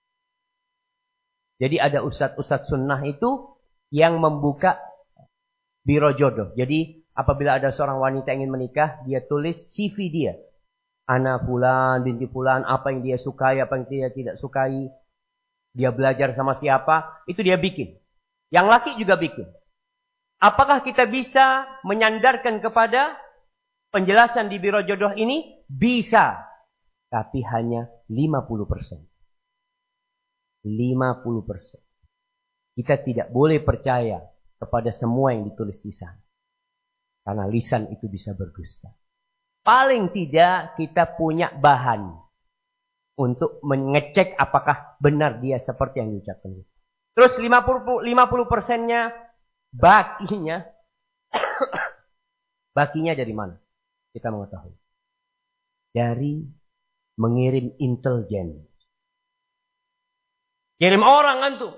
A: Jadi ada ustadz-ustadz sunnah itu yang membuka biro jodoh. Jadi apabila ada seorang wanita ingin menikah, dia tulis CV dia. Ana fulan, binti fulan, apa yang dia sukai, apa yang dia tidak sukai. Dia belajar sama siapa, itu dia bikin. Yang laki juga bikin. Apakah kita bisa menyandarkan kepada penjelasan di biro jodoh ini? Bisa. Tapi hanya 50%. 50%. Kita tidak boleh percaya kepada semua yang ditulis di sana. Karena lisan itu bisa berdusta. Paling tidak kita punya bahan untuk mengecek apakah benar dia seperti yang diucapkan. Terus 50%-nya bakinya bakinya dari mana? Kita mengetahui. Dari mengirim intelijen. Kirim orang antum.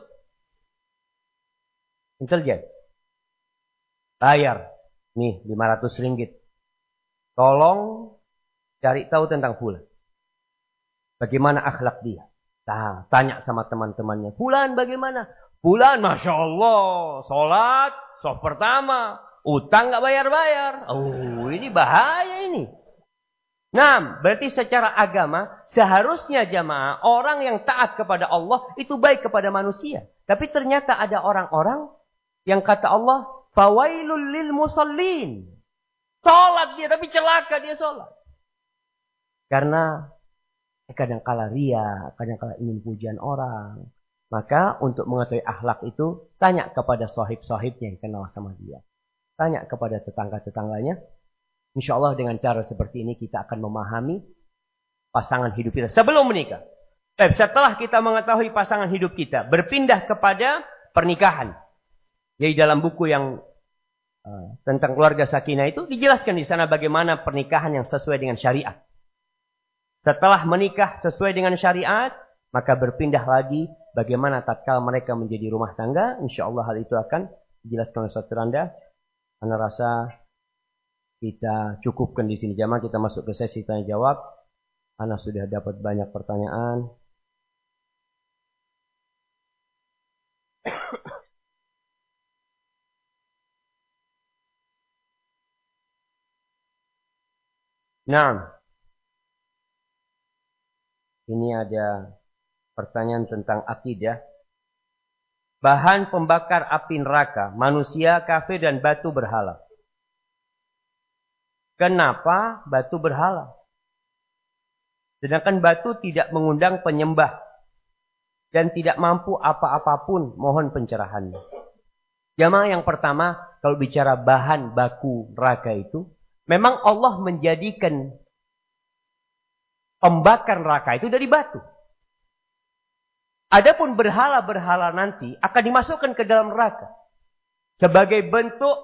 A: Intelijen. Bayar. Nih 500 ringgit. Tolong cari tahu tentang fulan. Bagaimana akhlak dia. Nah, tanya sama teman-temannya. Fulan bagaimana? Fulan Masya Allah. Sholat. Soft pertama. Utang gak bayar-bayar. Oh ini bahaya ini. Nah, berarti secara agama. Seharusnya jamaah. Orang yang taat kepada Allah. Itu baik kepada manusia. Tapi ternyata ada orang-orang. Yang kata Allah. Fawailul lil musallin. Sholat dia, tapi celaka dia sholat. Karena kadang-kala ria, kadang-kala ingin pujian orang. Maka untuk mengetahui akhlak itu, tanya kepada sahib-sahibnya yang kenal sama dia. Tanya kepada tetangga-tetangganya. Insya Allah dengan cara seperti ini kita akan memahami pasangan hidup kita sebelum menikah. Setelah kita mengetahui pasangan hidup kita, berpindah kepada pernikahan. Jadi dalam buku yang tentang keluarga sakinah itu dijelaskan di sana bagaimana pernikahan yang sesuai dengan syariat. Setelah menikah sesuai dengan syariat, maka berpindah lagi bagaimana tatkala mereka menjadi rumah tangga. Insyaallah hal itu akan dijelaskan oleh Ustaz Firanda. Ana rasa kita cukupkan di sini jamaah, kita masuk ke sesi tanya jawab. Ana sudah dapat banyak pertanyaan. Nah, ini ada pertanyaan tentang akidah. Bahan pembakar api neraka, manusia, kafir, dan batu berhala. Kenapa batu berhala? Sedangkan batu tidak mengundang penyembah. Dan tidak mampu apa-apapun mohon pencerahannya. Jamaah yang pertama, kalau bicara bahan baku neraka itu, memang Allah menjadikan pembakar neraka itu dari batu. Adapun berhala-berhala nanti akan dimasukkan ke dalam neraka. Sebagai bentuk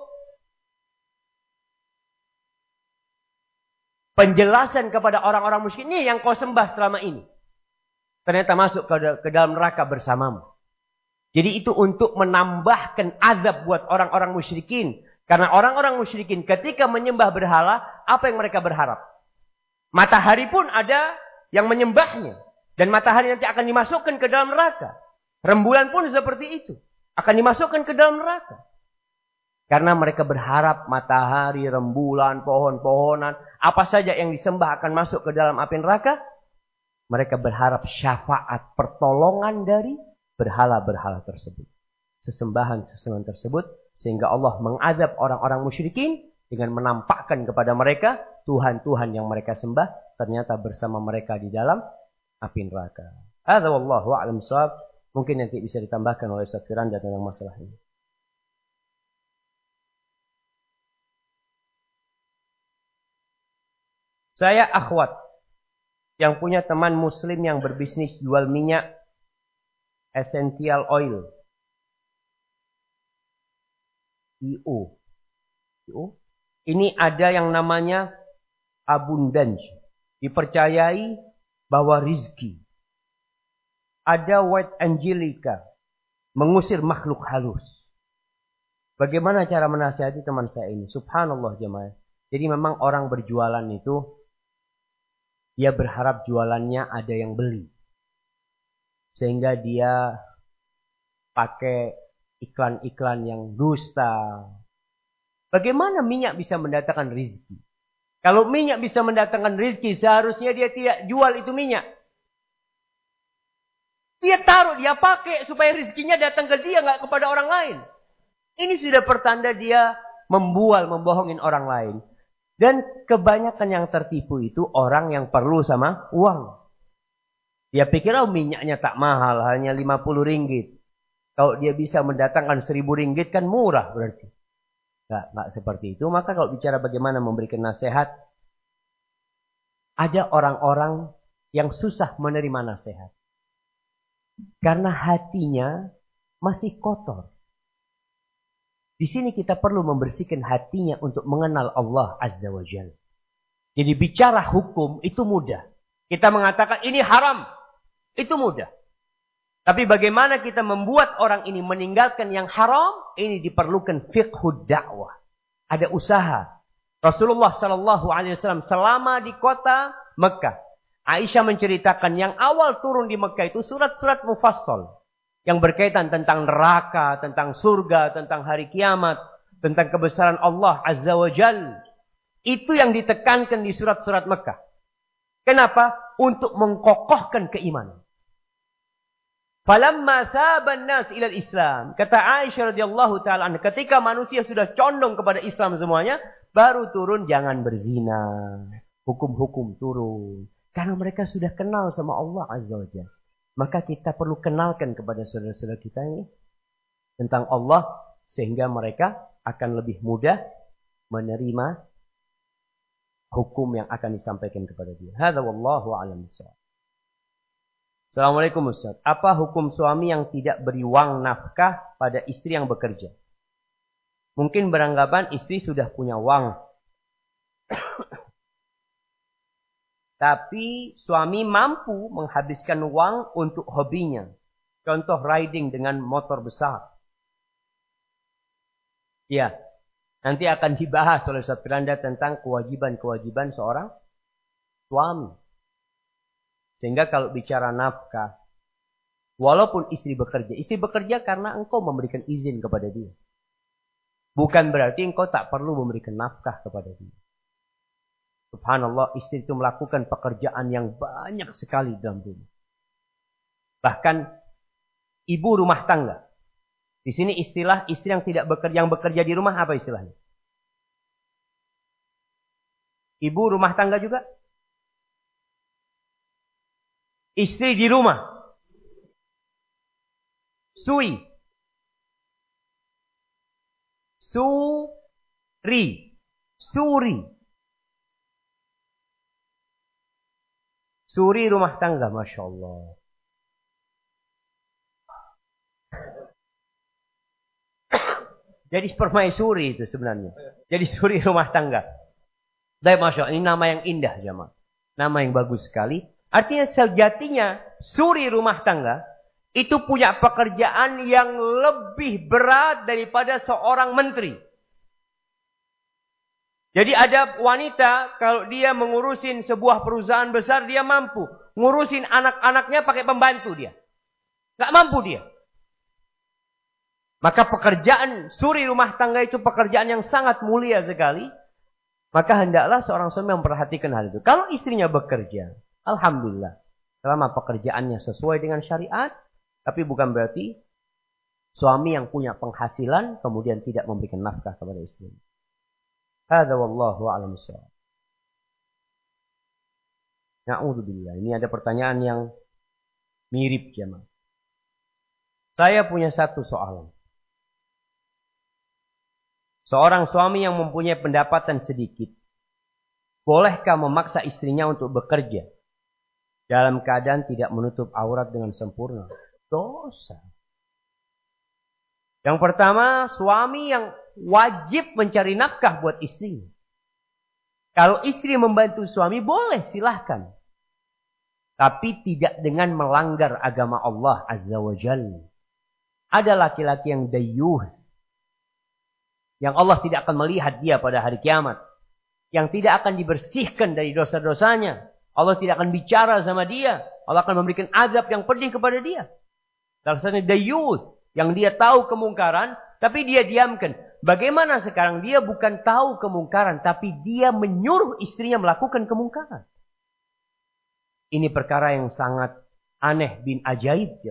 A: penjelasan kepada orang-orang musyrik, ini yang kau sembah selama ini. Ternyata masuk ke dalam neraka bersamamu. Jadi itu untuk menambahkan azab buat orang-orang musyrikin. Karena orang-orang musyrikin ketika menyembah berhala, apa yang mereka berharap? Matahari pun ada yang menyembahnya. Dan matahari nanti akan dimasukkan ke dalam neraka. Rembulan pun seperti itu. Akan dimasukkan ke dalam neraka. Karena mereka berharap matahari, rembulan, pohon-pohonan, apa saja yang disembah akan masuk ke dalam api neraka. Mereka berharap syafaat pertolongan dari berhala-berhala tersebut. Sesembahan-sesembahan tersebut. Sehingga Allah mengazab orang-orang musyrikin dengan menampakkan kepada mereka Tuhan-Tuhan yang mereka sembah ternyata bersama mereka di dalam api neraka. Hadza wallahu a'lam shawab. Mungkin nanti bisa ditambahkan oleh Ustaz Firanda tentang masalah ini. Saya akhwat yang punya teman muslim yang berbisnis jual minyak essential oil. IO. Ini ada yang namanya abundance. Dipercayai bahwa rizki. Ada white angelica. Mengusir makhluk halus. Bagaimana cara menasihati teman saya ini? Subhanallah jemaah. Jadi memang orang berjualan itu dia berharap jualannya ada yang beli. Sehingga dia pakai iklan-iklan yang dusta. Bagaimana minyak bisa mendatangkan rezeki? Kalau minyak bisa mendatangkan rezeki, seharusnya dia tidak jual itu minyak. Dia taruh, dia pakai supaya rezekinya datang ke dia, nggak kepada orang lain. Ini sudah pertanda dia membohongin orang lain. Dan kebanyakan yang tertipu itu orang yang perlu sama uang. Dia pikir minyaknya tak mahal, hanya 50 ringgit. Kalau dia bisa mendatangkan 1000 ringgit kan murah berarti. Nggak seperti itu. Maka kalau bicara bagaimana memberikan nasihat, ada orang-orang yang susah menerima nasihat. Karena hatinya masih kotor. Di sini kita perlu membersihkan hatinya untuk mengenal Allah Azza wa Jalla. Jadi bicara hukum itu mudah. Kita mengatakan ini haram. Itu mudah. Tapi bagaimana kita membuat orang ini meninggalkan yang haram, ini diperlukan fiqhud dakwah. Ada usaha. Rasulullah SAW selama di kota Mekah. Aisyah menceritakan yang awal turun di Mekah itu surat-surat mufassal. Yang berkaitan tentang neraka, tentang surga, tentang hari kiamat, tentang kebesaran Allah Azza wa Jal. Itu yang ditekankan di surat-surat Mekah. Kenapa? Untuk mengkokohkan keimanan. Falamma saban nas ilal Islam. Kata Aisyah radhiyallahu taala anha, ketika manusia sudah condong kepada Islam semuanya, baru turun jangan berzina. Hukum-hukum turun. Karena mereka sudah kenal sama Allah Azza wa Jalla. Maka kita perlu kenalkan kepada saudara-saudara kita ini tentang Allah sehingga mereka akan lebih mudah menerima hukum yang akan disampaikan kepada dia. Hadza wallahu a'lam bishawab. Assalamualaikum Ustaz. Apa hukum suami yang tidak beri wang nafkah pada istri yang bekerja? Mungkin beranggapan istri sudah punya wang. Tapi suami mampu menghabiskan uang untuk hobinya. Contoh riding dengan motor besar. Ya, nanti akan dibahas oleh Ustaz Firanda tentang kewajiban-kewajiban seorang suami. Sehingga kalau bicara nafkah, walaupun istri bekerja karena engkau memberikan izin kepada dia. Bukan berarti engkau tak perlu memberikan nafkah kepada dia. Subhanallah, istri itu melakukan pekerjaan yang banyak sekali dalam rumah. Bahkan ibu rumah tangga. Di sini istilah istri yang tidak bekerja, yang bekerja di rumah apa istilahnya? Ibu rumah tangga juga? Istri di rumah. Suri. Suri. Suri. Suri rumah tangga. Masya Allah. Jadi permaisuri itu sebenarnya. Jadi suri rumah tangga. Dan Masya Allah, ini nama yang indah jemaah. Nama yang bagus sekali. Artinya sejatinya suri rumah tangga itu punya pekerjaan yang lebih berat daripada seorang menteri. Jadi ada wanita kalau dia mengurusin sebuah perusahaan besar dia mampu. Ngurusin anak-anaknya pakai pembantu dia. Gak mampu dia. Maka pekerjaan suri rumah tangga itu pekerjaan yang sangat mulia sekali. Maka hendaklah seorang suami memperhatikan hal itu. Kalau istrinya bekerja, alhamdulillah. Selama pekerjaannya sesuai dengan syariat. Tapi bukan berarti suami yang punya penghasilan kemudian tidak memberikan nafkah kepada istrinya. Hadza wallahu a'lam bissawab. Na'udzubillah. Ini ada pertanyaan yang mirip jemaah. Saya punya satu soalan. Seorang suami yang mempunyai pendapatan sedikit, bolehkah memaksa istrinya untuk bekerja dalam keadaan tidak menutup aurat dengan sempurna? Dosa. Yang pertama, suami yang wajib mencari nafkah buat istrinya. Kalau istri membantu suami, boleh silahkan. Tapi tidak dengan melanggar agama Allah Azza wa Jalla. Ada laki-laki yang dayuth. Yang Allah tidak akan melihat dia pada hari kiamat. Yang tidak akan dibersihkan dari dosa-dosanya. Allah tidak akan bicara sama dia. Allah akan memberikan azab yang pedih kepada dia. Salah satunya dayuth. Yang dia tahu kemungkaran. Tapi dia diamkan. Bagaimana sekarang dia bukan tahu kemungkaran. Tapi dia menyuruh istrinya melakukan kemungkaran. Ini perkara yang sangat aneh bin ajaib.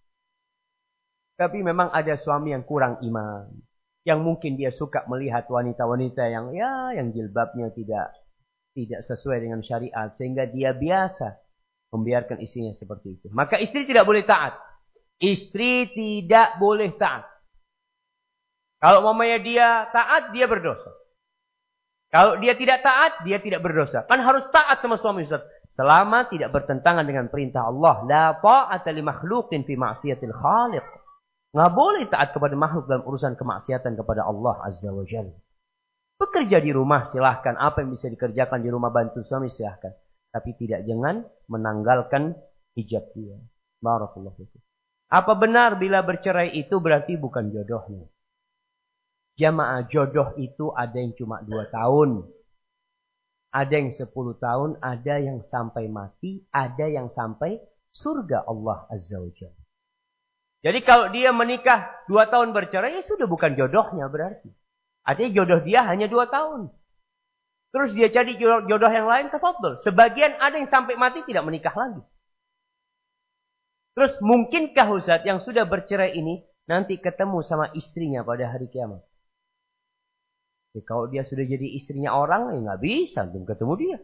A: Tapi memang ada suami yang kurang iman. Yang mungkin dia suka melihat wanita-wanita yang jilbabnya tidak sesuai dengan syariat. Sehingga dia biasa membiarkan istrinya seperti itu. Maka istri tidak boleh taat. Istri tidak boleh taat. Kalau mamanya dia taat, dia berdosa. Kalau dia tidak taat, dia tidak berdosa. Kan harus taat sama suami Ustaz. Selama tidak bertentangan dengan perintah Allah. La ta'ata li makhluqin fi ma'siyatil khaliq. Nggak boleh taat kepada makhluk dalam urusan kemaksiatan kepada Allah Azza wa Jalla. Bekerja di rumah silahkan. Apa yang bisa dikerjakan di rumah bantu suami silahkan. Tapi jangan menanggalkan hijab dia. Barakallahu fikum. Apa benar bila bercerai itu berarti bukan jodohnya? Jamaah, jodoh itu ada yang cuma 2 tahun. Ada yang 10 tahun. Ada yang sampai mati. Ada yang sampai surga Allah Azza wa Jalla. Jadi kalau dia menikah 2 tahun bercerai, ya sudah bukan jodohnya berarti. Artinya jodoh dia hanya 2 tahun. Terus dia cari jodoh yang lain, tafadhol. Sebagian ada yang sampai mati tidak menikah lagi. Terus mungkinkah Ustaz yang sudah bercerai ini nanti ketemu sama istrinya pada hari kiamat? Ya, kalau dia sudah jadi istrinya orang, ya nggak bisa belum ketemu dia.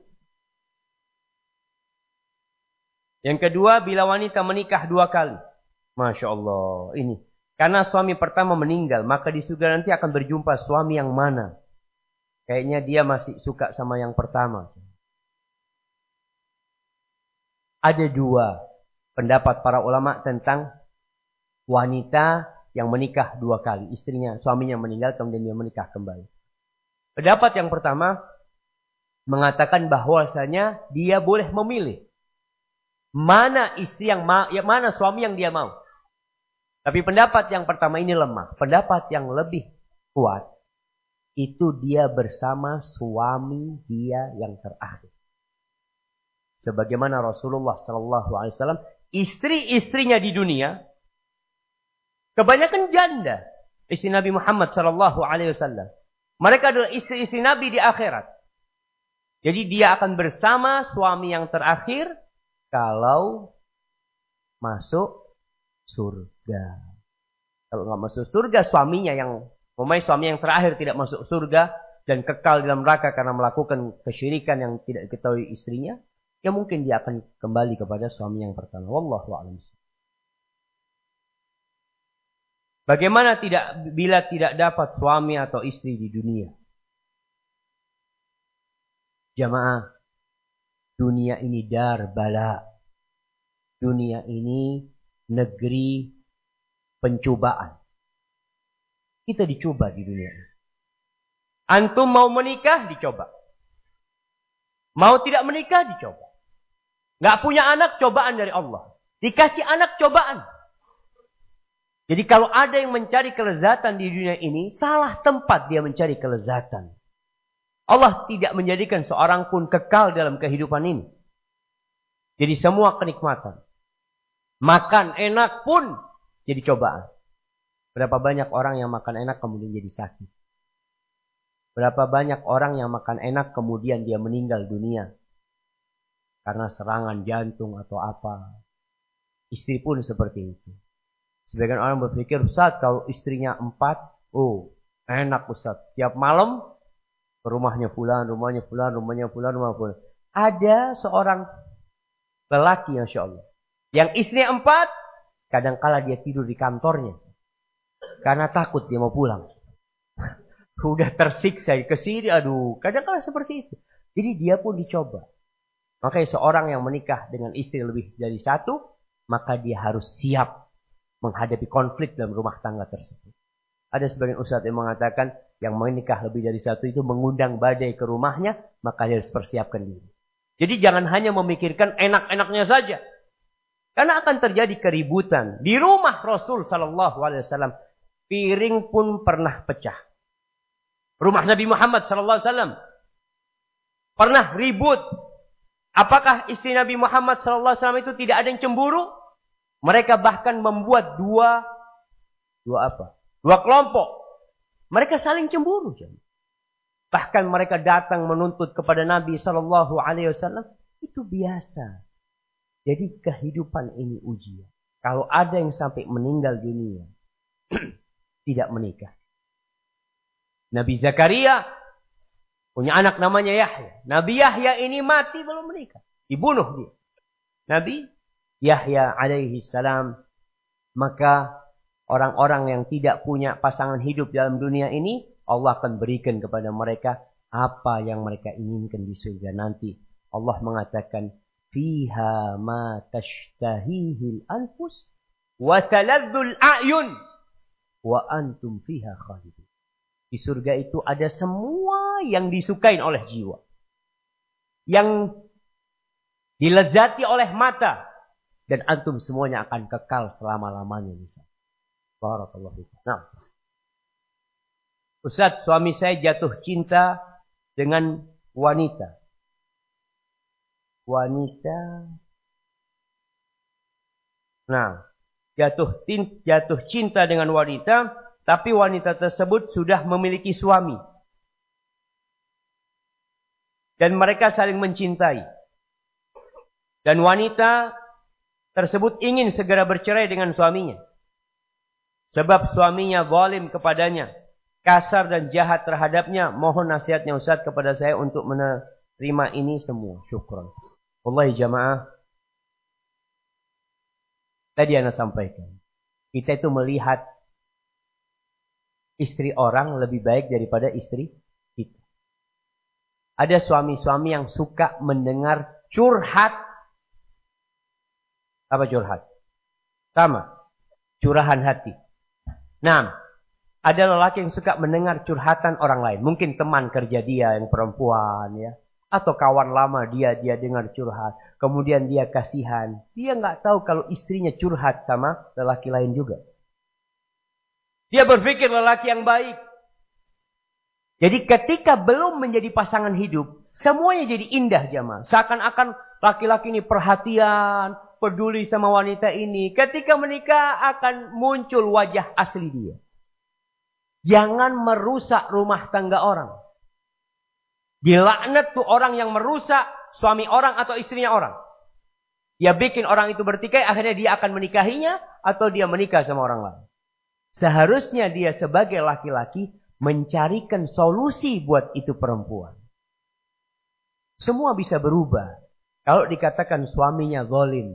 A: Yang kedua, bila wanita menikah 2 kali. Masya Allah. Ini. Karena suami pertama meninggal. Maka di surga nanti akan berjumpa suami yang mana. Kayaknya dia masih suka sama yang pertama. Ada 2 pendapat para ulama tentang wanita yang menikah 2 kali. Istrinya, suaminya meninggal kemudian dia menikah kembali. Pendapat yang pertama mengatakan bahwasanya dia boleh memilih. Mana istri mana suami yang dia mau. Tapi pendapat yang pertama ini lemah. Pendapat yang lebih kuat. Itu dia bersama suami dia yang terakhir. Sebagaimana Rasulullah SAW. Istri-istrinya di dunia. Kebanyakan janda. Istri Nabi Muhammad SAW. Mereka adalah istri-istri Nabi di akhirat. Jadi dia akan bersama suami yang terakhir. Kalau masuk surga. Kalau nggak masuk surga, suaminya yang suami yang terakhir tidak masuk surga dan kekal dalam neraka karena melakukan kesyirikan yang tidak diketahui istrinya, ya mungkin dia akan kembali kepada suami yang pertama. Wallahu a'lam. Bagaimana bila tidak dapat suami atau istri di dunia? Jamaah, dunia ini dar bala. Dunia ini negeri pencobaan. Kita dicoba di dunia ini. Antum mau menikah, dicoba. Mau tidak menikah, dicoba. Nggak punya anak, cobaan dari Allah. Dikasih anak, cobaan. Jadi kalau ada yang mencari kelezatan di dunia ini, salah tempat dia mencari kelezatan. Allah tidak menjadikan seorang pun kekal dalam kehidupan ini. Jadi semua kenikmatan. Makan enak pun jadi cobaan. Berapa banyak orang yang makan enak kemudian jadi sakit. Berapa banyak orang yang makan enak kemudian dia meninggal dunia. Karena serangan jantung atau apa. Istri pun seperti itu. Sebagian orang berpikir, Ustaz kalau istrinya 4, oh enak Ustaz. Tiap malam ke rumahnya fulan, rumahnya fulan, rumahnya fulan, rumahnya fulan. Ada seorang lelaki Masya Allah. Yang istrinya 4, kadangkala dia tidur di kantornya. Karena takut dia mau pulang. Udah tersiksa ke sini, aduh. Kadang-kadang seperti itu. Jadi dia pun dicoba. Makanya seorang yang menikah dengan istri lebih dari satu, maka dia harus siap menghadapi konflik dalam rumah tangga tersebut. Ada sebagian ustadz yang mengatakan, yang menikah lebih dari satu itu mengundang badai ke rumahnya, maka dia harus persiapkan diri. Jadi jangan hanya memikirkan enak-enaknya saja. Karena akan terjadi keributan. Di rumah Rasul SAW, piring pun pernah pecah. Rumah Nabi Muhammad SAW pernah ribut. Apakah istri Nabi Muhammad SAW itu tidak ada yang cemburu? Mereka bahkan membuat dua kelompok. Mereka saling cemburu. Bahkan mereka datang menuntut kepada Nabi SAW. Itu biasa. Jadi kehidupan ini ujian. Kalau ada yang sampai meninggal dunia, tidak menikah. Nabi Zakaria punya anak namanya Yahya. Nabi Yahya ini mati belum menikah. Dibunuh dia. Nabi Yahya alaihi salam. Maka orang-orang yang tidak punya pasangan hidup dalam dunia ini, Allah akan berikan kepada mereka apa yang mereka inginkan di surga nanti. Allah mengatakan, fiha ma tashtahihil anfus wa taladzul a'yun wa antum fiha khalidun. Di surga itu ada semua yang disukai oleh jiwa. Yang dilezati oleh mata. Dan antum semuanya akan kekal selama-lamanya. Barakallahu fikum. Nah, Ustaz, suami saya jatuh cinta dengan wanita. Nah, jatuh cinta dengan wanita, tapi wanita tersebut sudah memiliki suami. Dan mereka saling mencintai. Dan wanita tersebut ingin segera bercerai dengan suaminya. Sebab suaminya zalim kepadanya. Kasar dan jahat terhadapnya. Mohon nasihatnya Ustaz kepada saya untuk menerima ini semua. Syukran. Wallahi jamaah. Tadi Anda sampaikan. Kita itu melihat istri orang lebih baik daripada istri kita. Ada suami-suami yang suka mendengar curhat. Apa curhat? Sama. Curahan hati. Nah, ada lelaki yang suka mendengar curhatan orang lain. Mungkin teman kerja dia yang perempuan ya. Atau kawan lama dia dengar curhat. Kemudian dia kasihan. Dia nggak tahu kalau istrinya curhat sama lelaki lain juga. Dia berpikir lelaki yang baik. Jadi ketika belum menjadi pasangan hidup, semuanya jadi indah jamaah. Seakan-akan laki-laki ini perhatian, peduli sama wanita ini. Ketika menikah akan muncul wajah asli dia. Jangan merusak rumah tangga orang. Dilaknat tuh orang yang merusak suami orang atau istrinya orang. Dia bikin orang itu bertikai, akhirnya dia akan menikahinya atau dia menikah sama orang lain. Seharusnya dia sebagai laki-laki mencarikan solusi buat itu perempuan. Semua bisa berubah. Kalau dikatakan suaminya zalim,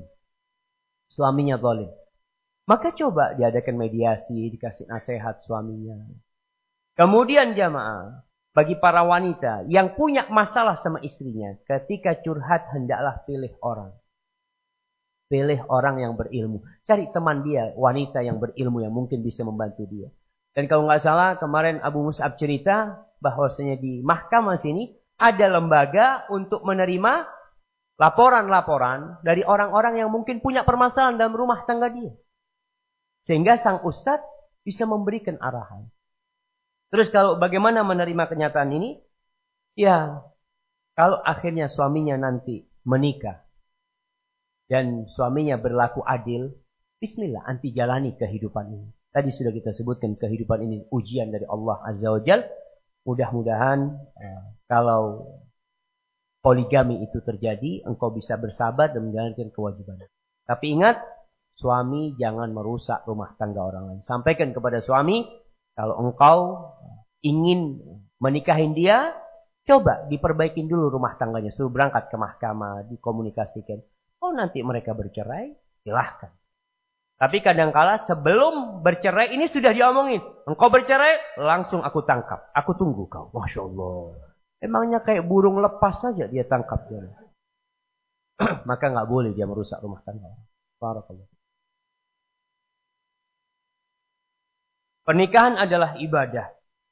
A: maka coba diadakan mediasi, dikasih nasihat suaminya. Kemudian jamaah, bagi para wanita yang punya masalah sama istrinya, ketika curhat hendaklah pilih orang. Pilih orang yang berilmu. Cari teman dia, wanita yang berilmu yang mungkin bisa membantu dia. Dan kalau nggak salah, kemarin Abu Mus'ab cerita bahwasanya di mahkamah sini ada lembaga untuk menerima laporan-laporan dari orang-orang yang mungkin punya permasalahan dalam rumah tangga dia. Sehingga sang ustadz bisa memberikan arahan. Terus kalau bagaimana menerima kenyataan ini? Ya, kalau akhirnya suaminya nanti menikah dan suaminya berlaku adil, bismillah, anti jalani kehidupan ini. Tadi sudah kita sebutkan kehidupan ini ujian dari Allah Azza wa Jal. Mudah-mudahan kalau poligami itu terjadi, engkau bisa bersabar dan menjalankan kewajiban. Tapi ingat, suami jangan merusak rumah tangga orang lain. Sampaikan kepada suami, kalau engkau ingin menikahin dia, coba diperbaikin dulu rumah tangganya. Suruh berangkat ke mahkamah, dikomunikasikan. Oh nanti mereka bercerai, silahkan. Tapi kadangkala sebelum bercerai ini sudah diomongin. Engkau bercerai, langsung aku tangkap. Aku tunggu kau. Masya Allah. Emangnya kayak burung lepas saja dia tangkap. Maka nggak boleh dia merusak rumah tangga. Barakallah. Pernikahan adalah ibadah.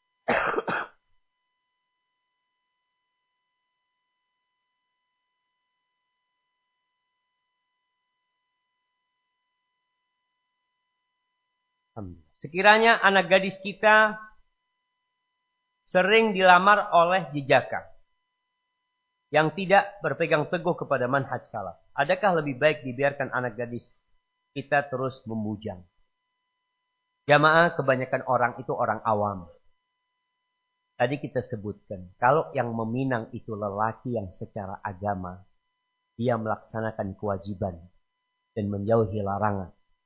A: Sekiranya anak gadis kita sering dilamar oleh jejaka yang tidak berpegang teguh kepada manhaj salaf, adakah lebih baik dibiarkan anak gadis kita terus membujang? Jamaah, kebanyakan orang itu orang awam. Tadi kita sebutkan, kalau yang meminang itu lelaki yang secara agama, dia melaksanakan kewajiban dan menjauhi larangan.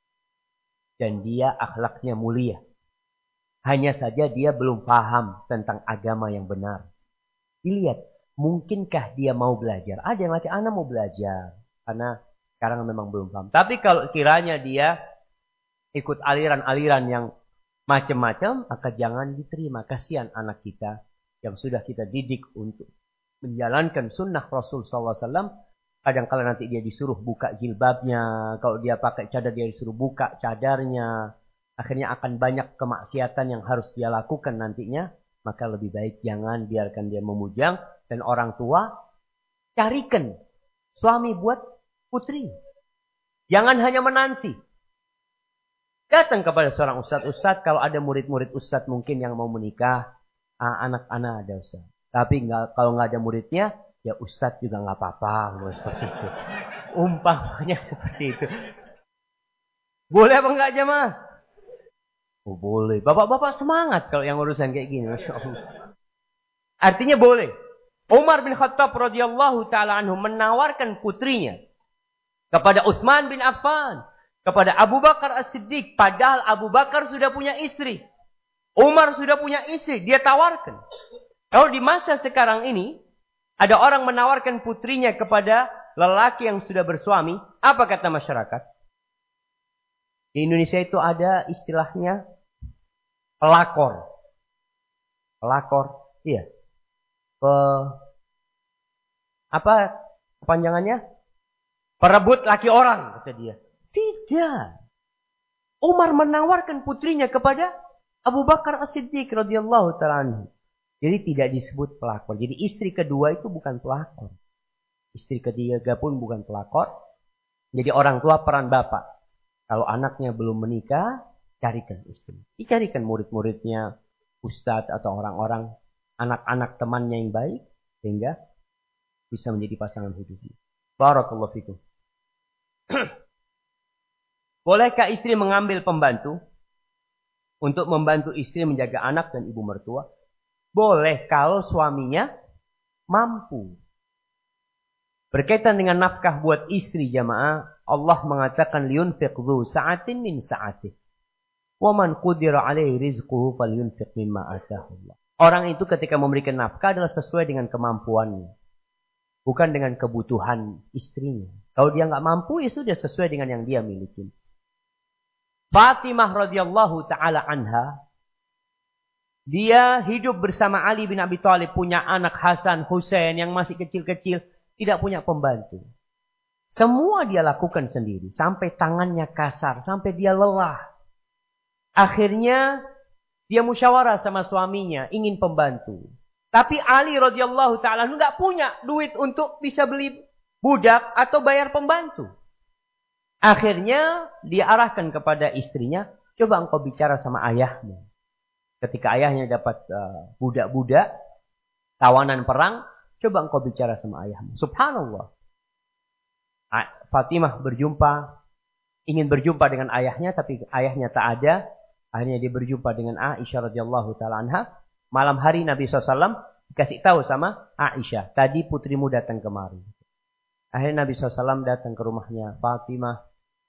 A: Dan dia akhlaknya mulia. Hanya saja dia belum paham tentang agama yang benar. Dilihat, mungkinkah dia mau belajar? Ada yang laki, anak mau belajar. Karena sekarang memang belum paham. Tapi kalau kiranya dia ikut aliran-aliran yang macam-macam, maka jangan diterima. Kasihan anak kita yang sudah kita didik untuk menjalankan sunnah Rasul SAW. Kadang-kadang nanti dia disuruh buka jilbabnya. Kalau dia pakai cadar, dia disuruh buka cadarnya. Akhirnya akan banyak kemaksiatan yang harus dia lakukan nantinya. Maka lebih baik jangan biarkan dia memujang. Dan orang tua, carikan suami buat putri. Jangan hanya menanti. Datang kepada seorang ustadz, kalau ada murid-murid ustadz mungkin yang mau menikah, anak-anak ada ustadz. Tapi kalau nggak ada muridnya, ya ustadz juga nggak apa-apa, seperti itu. Umpamanya seperti itu. Boleh apa enggak jemaah? Oh boleh. Bapak-bapak semangat kalau yang urusan kayak gini, masya Allah. Artinya boleh. Umar bin Khattab radhiyallahu taala anhu menawarkan putrinya kepada Utsman bin Affan, kepada Abu Bakar As-Siddiq, padahal Abu Bakar sudah punya istri. Umar sudah punya istri, dia tawarkan. Kalau di masa sekarang ini, ada orang menawarkan putrinya kepada lelaki yang sudah bersuami, apa kata masyarakat? Di Indonesia itu ada istilahnya pelakor. Pelakor, iya. Apa kepanjangannya? Perebut laki orang, kata dia. Tidak. Umar menawarkan putrinya kepada Abu Bakar As-Siddiq radhiyallahu ta'ala anhu. Jadi tidak disebut pelakor. Jadi istri kedua itu bukan pelakor. Istri ketiga pun bukan pelakor. Jadi orang tua peran bapak. Kalau anaknya belum menikah, carikan istri. Dicarikan murid-muridnya, ustadz atau orang-orang, anak-anak temannya yang baik. Sehingga bisa menjadi pasangan hidupnya. Barakallahu fikum. Bolehkah istri mengambil pembantu untuk membantu istri menjaga anak dan ibu mertua? Boleh kalau suaminya mampu. Berkaitan dengan nafkah buat istri jamaah, Allah mengatakan liyunfiq dzu sa'atin min sa'atih. Wa man qudira 'alaihi rizquhu falyunfiq mimma ataahu Allah. Orang itu ketika memberikan nafkah adalah sesuai dengan kemampuannya. Bukan dengan kebutuhan istrinya. Kalau dia nggak mampu, ya sudah sesuai dengan yang dia miliki. Fatimah radhiyallahu taala anha, dia hidup bersama Ali bin Abi Thalib, punya anak Hasan, Husain yang masih kecil-kecil, tidak punya pembantu. Semua dia lakukan sendiri, sampai tangannya kasar, sampai dia lelah. Akhirnya dia musyawarah sama suaminya, ingin pembantu. Tapi Ali radhiyallahu taala nggak punya duit untuk bisa beli budak atau bayar pembantu. Akhirnya dia arahkan kepada istrinya, coba engkau bicara sama ayahmu. Ketika ayahnya dapat budak-budak, tawanan perang, coba engkau bicara sama ayahmu. Subhanallah. Fatimah ingin berjumpa dengan ayahnya, tapi ayahnya tak ada. Akhirnya dia berjumpa dengan Aisyah radhiyallahu taala anha. Malam hari Nabi SAW dikasih tahu sama Aisyah, tadi putrimu datang kemari. Akhirnya Nabi SAW datang ke rumahnya Fatimah.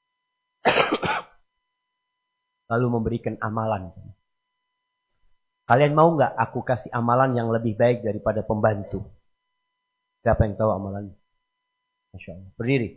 A: Lalu memberikan amalan. Kalian mau nggak aku kasih amalan yang lebih baik daripada pembantu? Siapa yang tahu amalan? Masya Allah. Berdiri.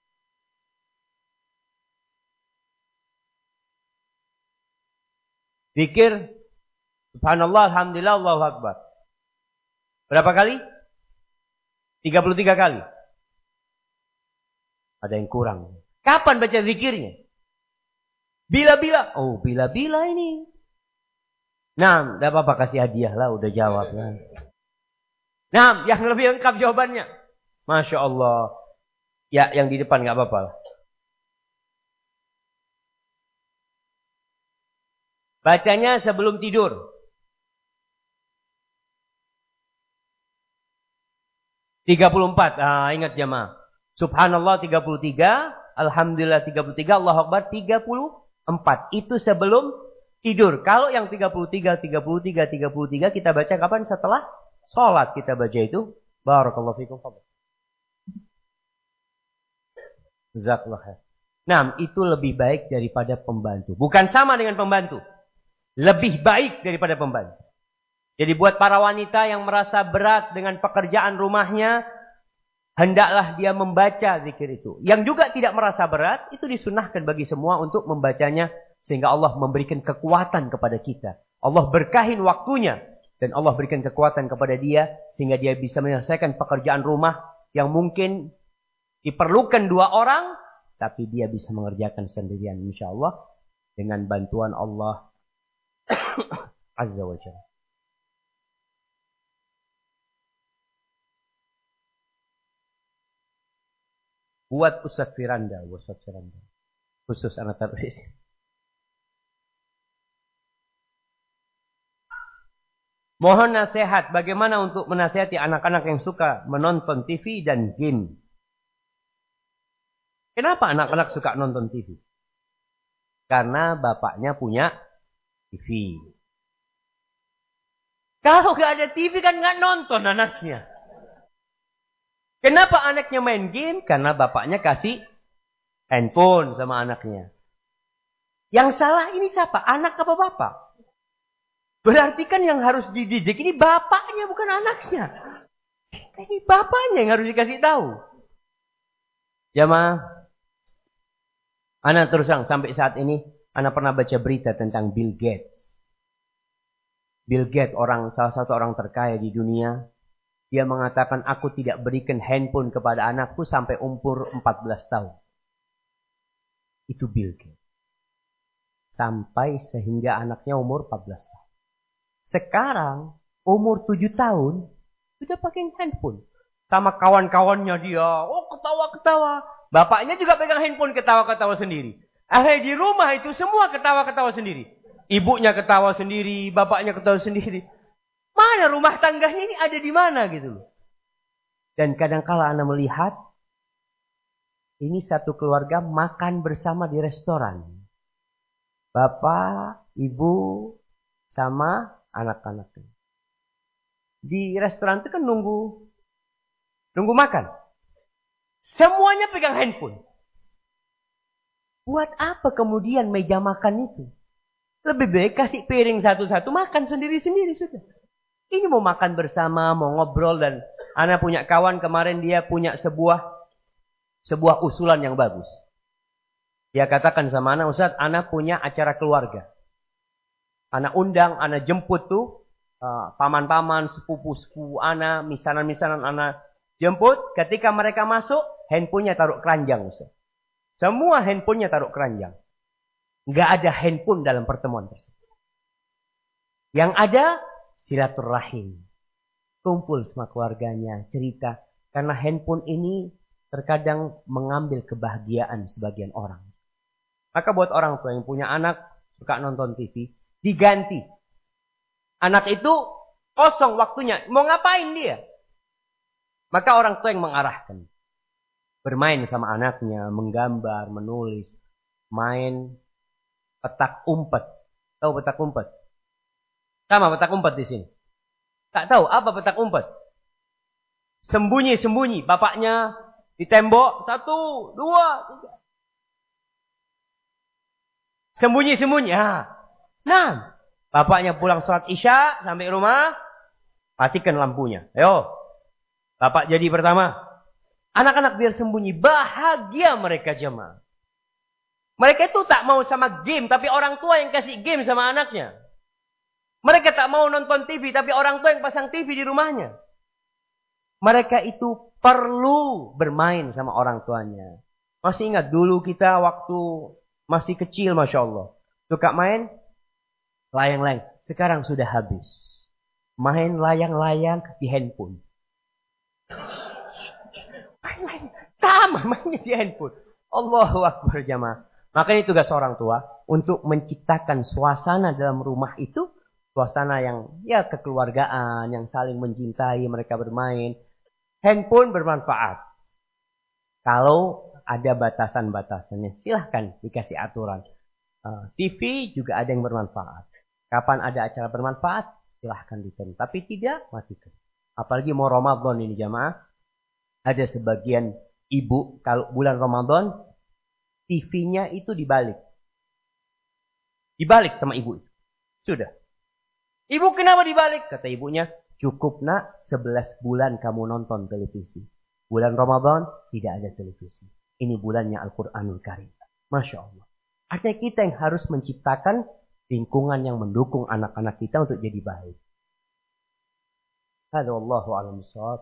A: Zikir. Subhanallah, alhamdulillah, Allahu Akbar. Berapa kali? 33 kali. Ada yang kurang. Kapan baca zikirnya? Bila-bila. Oh, bila-bila ini. Nah, tidak apa-apa, kasih hadiah lah, udah jawab. Nah, yang lebih lengkap jawabannya. Masya Allah. Ya, yang di depan nggak apa-apa. Bacanya sebelum tidur. 34. Ingat jamaah. Subhanallah 33. Alhamdulillah 33. Allahu Akbar 34. Itu sebelum tidur. Kalau yang 33 kita baca kapan? Setelah sholat kita baca itu. Barakallahu fikum. Jazakallah khair. Nah, itu lebih baik daripada pembantu. Bukan sama dengan pembantu. Lebih baik daripada pembantu. Jadi buat para wanita yang merasa berat dengan pekerjaan rumahnya, hendaklah dia membaca zikir itu. Yang juga tidak merasa berat, itu disunahkan bagi semua untuk membacanya. Sehingga Allah memberikan kekuatan kepada kita. Allah berkahin waktunya. Dan Allah berikan kekuatan kepada dia. Sehingga dia bisa menyelesaikan pekerjaan rumah yang mungkin diperlukan 2 orang. Tapi dia bisa mengerjakan sendirian, insya Allah. Dengan bantuan Allah Azza wa Jalla. Buat Ustaz Firanda. Khusus anak tertulis. Mohon nasihat bagaimana untuk menasihati anak-anak yang suka menonton TV dan game. Kenapa anak-anak suka nonton TV? Karena bapaknya punya TV. Kalau gak ada TV kan gak nonton anaknya. Kenapa anaknya main game? Karena bapaknya kasih handphone sama anaknya. Yang salah ini siapa? Anak apa bapak? Berarti kan yang harus dididik ini bapaknya bukan anaknya. Ini bapaknya yang harus dikasih tahu. Jamaah. Anak terus terang sampai saat ini. Anak pernah baca berita tentang Bill Gates. Bill Gates salah satu orang terkaya di dunia. Dia mengatakan, aku tidak berikan handphone kepada anakku sampai umur 14 tahun. Itu Bill Gates. Sampai sehingga anaknya umur 14 tahun. Sekarang, umur 7 tahun, sudah pakai handphone. Sama kawan-kawannya dia, ketawa-ketawa. Bapaknya juga pegang handphone, ketawa-ketawa sendiri. Akhirnya di rumah itu semua ketawa-ketawa sendiri. Ibunya ketawa sendiri, bapaknya ketawa sendiri. Mana rumah tangganya ini ada di mana gitu loh. Dan kadang-kala Anda melihat ini satu keluarga makan bersama di restoran. Bapak, ibu, sama anak-anaknya. Di restoran itu kan nunggu makan. Semuanya pegang handphone. Buat apa kemudian meja makan itu? Lebih baik kasih piring satu-satu, makan sendiri-sendiri sudah. Ini mau makan bersama, mau ngobrol dan Ana punya kawan kemarin dia punya sebuah usulan yang bagus. Dia katakan sama ana, Ustaz, ana punya acara keluarga. Ana undang, ana jemput tuh paman-paman, sepupu-sepupu ana, misanan-misanan ana jemput. Ketika mereka masuk, handphonenya taruh keranjang, Ustaz. Semua handphonenya taruh keranjang. Nggak ada handphone dalam pertemuan tersebut. Yang ada silaturahim. Kumpul sama keluarganya, cerita. Karena handphone ini terkadang mengambil kebahagiaan sebagian orang. Maka buat orang tua yang punya anak, suka nonton TV, diganti. Anak itu kosong waktunya. Mau ngapain dia? Maka orang tua yang mengarahkan. Bermain sama anaknya, menggambar, menulis, main petak umpet. Tahu petak umpet? Sama petak umpet di sini. Tak tahu apa petak umpet? Sembunyi-sembunyi. Bapaknya di tembok. 1, 2, 3. Sembunyi-sembunyi. Nah, bapaknya pulang sholat isya sampai rumah, matikan lampunya. Ayo, bapak jadi pertama. Anak-anak biar sembunyi, bahagia mereka jemaah. Mereka itu tak mau sama game, tapi orang tua yang kasih game sama anaknya. Mereka tak mau nonton TV, tapi orang tua yang pasang TV di rumahnya. Mereka itu perlu bermain sama orang tuanya. Masih ingat dulu kita waktu masih kecil, Masya Allah. Suka main layang-layang. Sekarang sudah habis. Main layang-layang di handphone. Main-layang. Sama mainnya di handphone. Allahu Akbar jamaah. Makanya tugas orang tua untuk menciptakan suasana dalam rumah itu. Suasana yang ya kekeluargaan, yang saling mencintai, mereka bermain. Handphone bermanfaat. Kalau ada batasan-batasannya, silahkan dikasih aturan. TV juga ada yang bermanfaat. Kapan ada acara bermanfaat, silahkan ditonton. Tapi tidak, matikan. Apalagi mau Ramadan ini jamaah. Ada sebagian ibu, kalau bulan Ramadan, TV-nya itu dibalik. Dibalik sama ibu. Sudah. Ibu kenapa dibalik? Kata ibunya, cukup nak 11 bulan kamu nonton televisi. Bulan Ramadan tidak ada televisi. Ini bulannya Al-Quranul Karim. Masya Allah. Artinya kita yang harus menciptakan lingkungan yang mendukung anak-anak kita untuk jadi baik. Hada wallahu a'lam bishawab.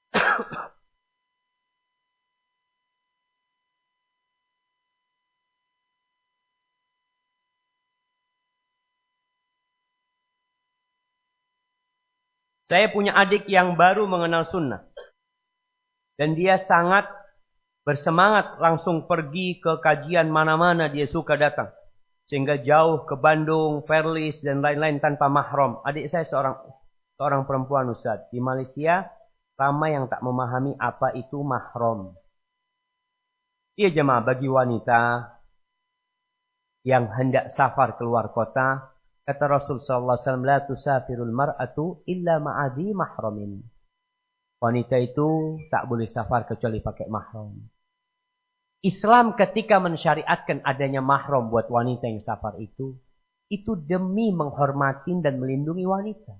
A: Saya punya adik yang baru mengenal sunnah. Dan dia sangat bersemangat langsung pergi ke kajian mana-mana dia suka datang. Sehingga jauh ke Bandung, Perlis, dan lain-lain tanpa mahram. Adik saya seorang perempuan Ustaz. Di Malaysia, ramai yang tak memahami apa itu mahram. Iya jemaah, bagi wanita yang hendak safar keluar kota, kata Rasul SAW, la tusafirul mar'atu illa ma'adhi mahramin. Wanita itu tak boleh safar kecuali pakai mahram. Islam ketika mensyariatkan adanya mahram buat wanita yang safar itu demi menghormati dan melindungi wanita.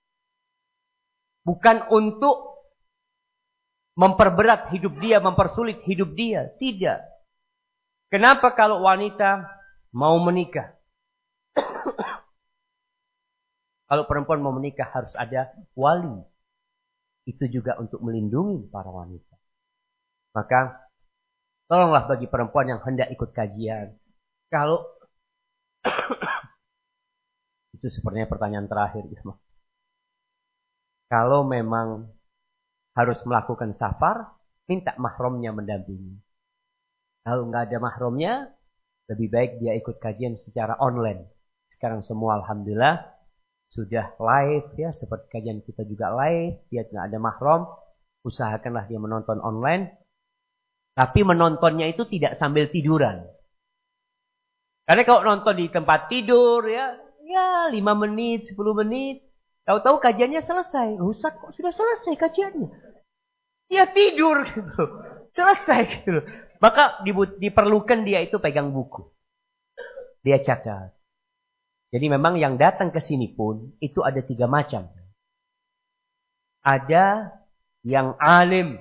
A: Bukan untuk memperberat hidup dia, mempersulit hidup dia. Tidak. Kenapa kalau wanita mau menikah? Kalau perempuan mau menikah harus ada wali. Itu juga untuk melindungi para wanita. Maka tolonglah bagi perempuan yang hendak ikut kajian. Kalau itu sepertinya pertanyaan terakhir. Kalau memang harus melakukan safar, minta mahramnya mendampingi. Kalau nggak ada mahramnya, lebih baik dia ikut kajian secara online. Sekarang semua alhamdulillah sudah live ya, seperti kajian kita juga live. Dia nggak ada mahram, usahakanlah dia menonton online. Tapi menontonnya itu tidak sambil tiduran. Karena kalau nonton di tempat tidur ya 5 menit, 10 menit. Tahu-tahu kajiannya selesai. Ustaz kok sudah selesai kajiannya? Ya tidur gitu. Selesai gitu. Maka diperlukan dia itu pegang buku. Dia catat. Jadi memang yang datang ke sini pun itu ada 3 macam. Ada yang alim,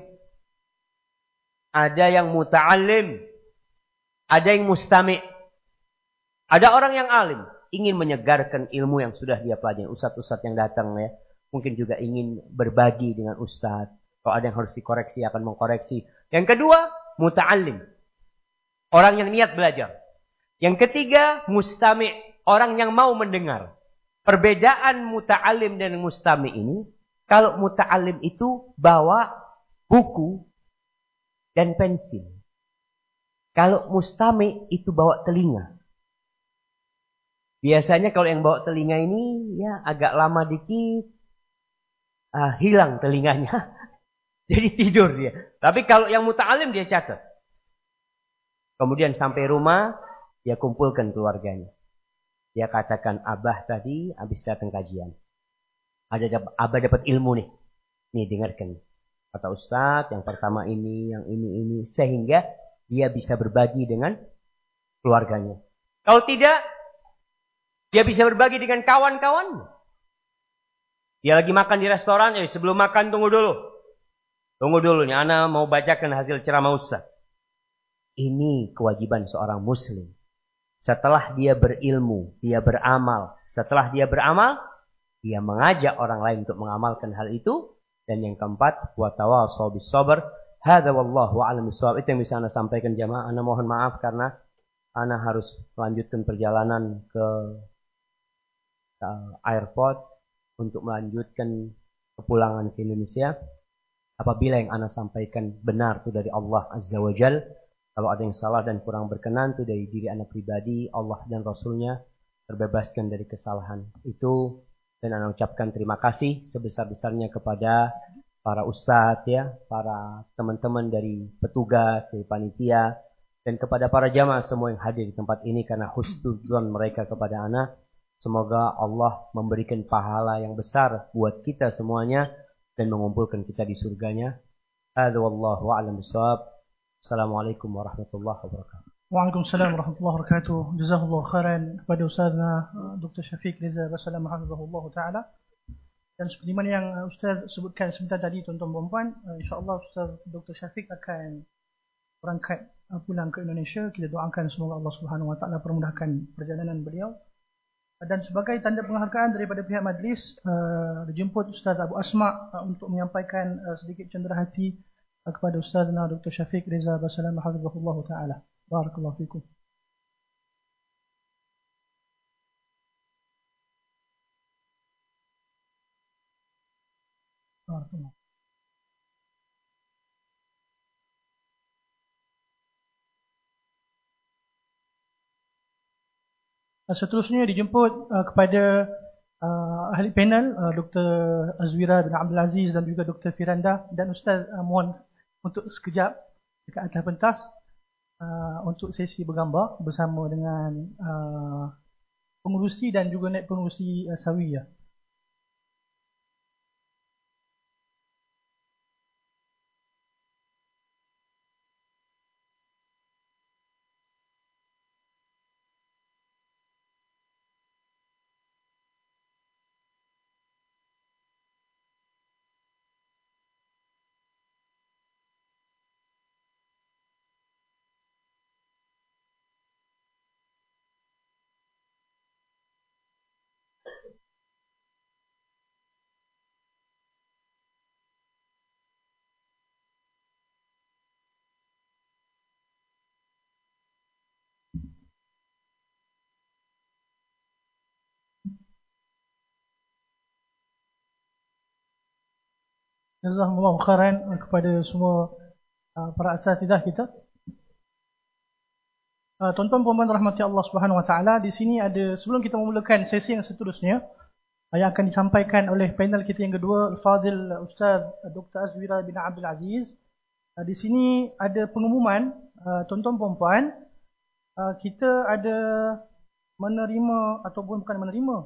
A: ada yang muta'alim, ada yang mustami'. Ada orang yang alim, ingin menyegarkan ilmu yang sudah dia pelajari. Ustadz-ustadz yang datang ya, mungkin juga ingin berbagi dengan ustadz. Kalau ada yang harus dikoreksi, akan mengkoreksi. Yang kedua, muta'alim. Orang yang niat belajar. Yang ketiga, mustami'. Orang yang mau mendengar. Perbedaan muta'alim dan mustami' ini, kalau muta'alim itu bawa buku dan pensil. Kalau mustami' itu bawa telinga. Biasanya kalau yang bawa telinga ini ya agak lama dikit hilang telinganya. Jadi tidur dia. Tapi kalau yang muta'alim dia catat. Kemudian sampai rumah dia kumpulkan keluarganya. Dia katakan abah tadi habis datang kajian. Abah dapat ilmu nih. Nih dengarkan. Kata Ustadz yang pertama ini, yang ini. Sehingga dia bisa berbagi dengan keluarganya. Kalau tidak, dia bisa berbagi dengan kawan-kawan. Dia lagi makan di restoran, sebelum makan tunggu dulu. Tunggu dulu nih, ana mau bacakan hasil ceramah Ustaz. Ini kewajiban seorang muslim. Setelah dia berilmu, dia beramal. Setelah dia beramal, dia mengajak orang lain untuk mengamalkan hal itu. Dan yang keempat, wa tawassaw bis sabr. Hadza wallahu a'lam bissawab. Itu yang bisa ana sampaikan jamaah. Ana mohon maaf karena ana harus melanjutkan perjalanan ke airport untuk melanjutkan kepulangan ke Indonesia. Apabila yang ana sampaikan benar itu dari Allah Azza wa Jal, kalau ada yang salah dan kurang berkenan itu dari diri ana pribadi, Allah dan Rasulnya terbebaskan dari kesalahan itu. Dan ana ucapkan terima kasih sebesar-besarnya kepada para ustadz ya, para teman-teman dari petugas, dari panitia, dan kepada para jamaah semua yang hadir di tempat ini karena husnuzon mereka kepada ana. Semoga Allah memberikan pahala yang besar buat kita semuanya dan mengumpulkan kita di surganya. Hadza wallahu a'lam bissawab. Assalamualaikum warahmatullahi wabarakatuh.
B: Waalaikumsalam warahmatullahi wabarakatuh. Jazakallahu khairan kepada Ustazna Dr. Syafiq Reza Basalam hafizahullah taala. Dan seperti mana yang Ustaz sebutkan sebentar tadi tuan-tuan dan puan, insya-Allah Ustaz Dr. Syafiq akan berangkat pulang ke Indonesia. Kita doakan semoga Allah Subhanahu wa taala permudahkan perjalanan beliau. Dan sebagai tanda penghargaan daripada pihak majlis, dijemput Ustaz Abu Asma untuk menyampaikan sedikit cenderahati kepada Ustazna Dr. Syafiq Reza Basalam hafizahullah taala. Barakallahu fikum. Barakallahu. Seterusnya dijemput kepada ahli panel Dr. Azwira bin Abdul Aziz dan juga Dr. Firanda, dan Ustaz mohon untuk sekejap dekat atas pentas untuk sesi bergambar bersama dengan pengurusi dan juga naib pengurusi Sawiyah. Jazakumullah khairan kepada semua para asatidzah kita. Tuan-tuan dan puan rahmati Allah Subhanahu wa taala, di sini ada, sebelum kita memulakan sesi yang seterusnya yang akan disampaikan oleh panel kita yang kedua, Al-Fadhil Ustaz Dr. Azwira bin Abdul Aziz. Di sini ada pengumuman, tuan-tuan dan puan, kita ada menerima ataupun bukan menerima,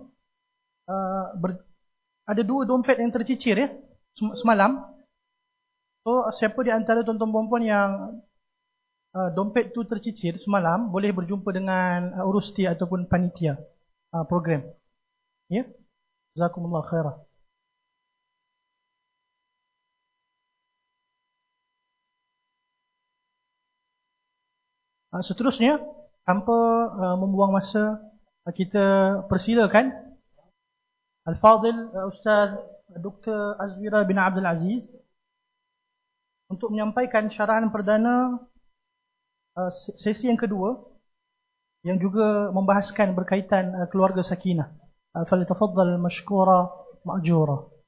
B: ada 2 dompet yang tercicir ya semalam. So siapa di antara tuan-tuan dan puan yang dompet tu tercicir semalam boleh berjumpa dengan urusti ataupun panitia program. Ya. Jazakumullah khairan. Seterusnya, tanpa membuang masa, kita persilakan Al-Fadil Ustaz Dr. Azwira bin Abdul Aziz untuk menyampaikan syarahan perdana sesi yang kedua yang juga membahaskan berkaitan keluarga sakinah. Falyatafaddal mashkura ma'jura.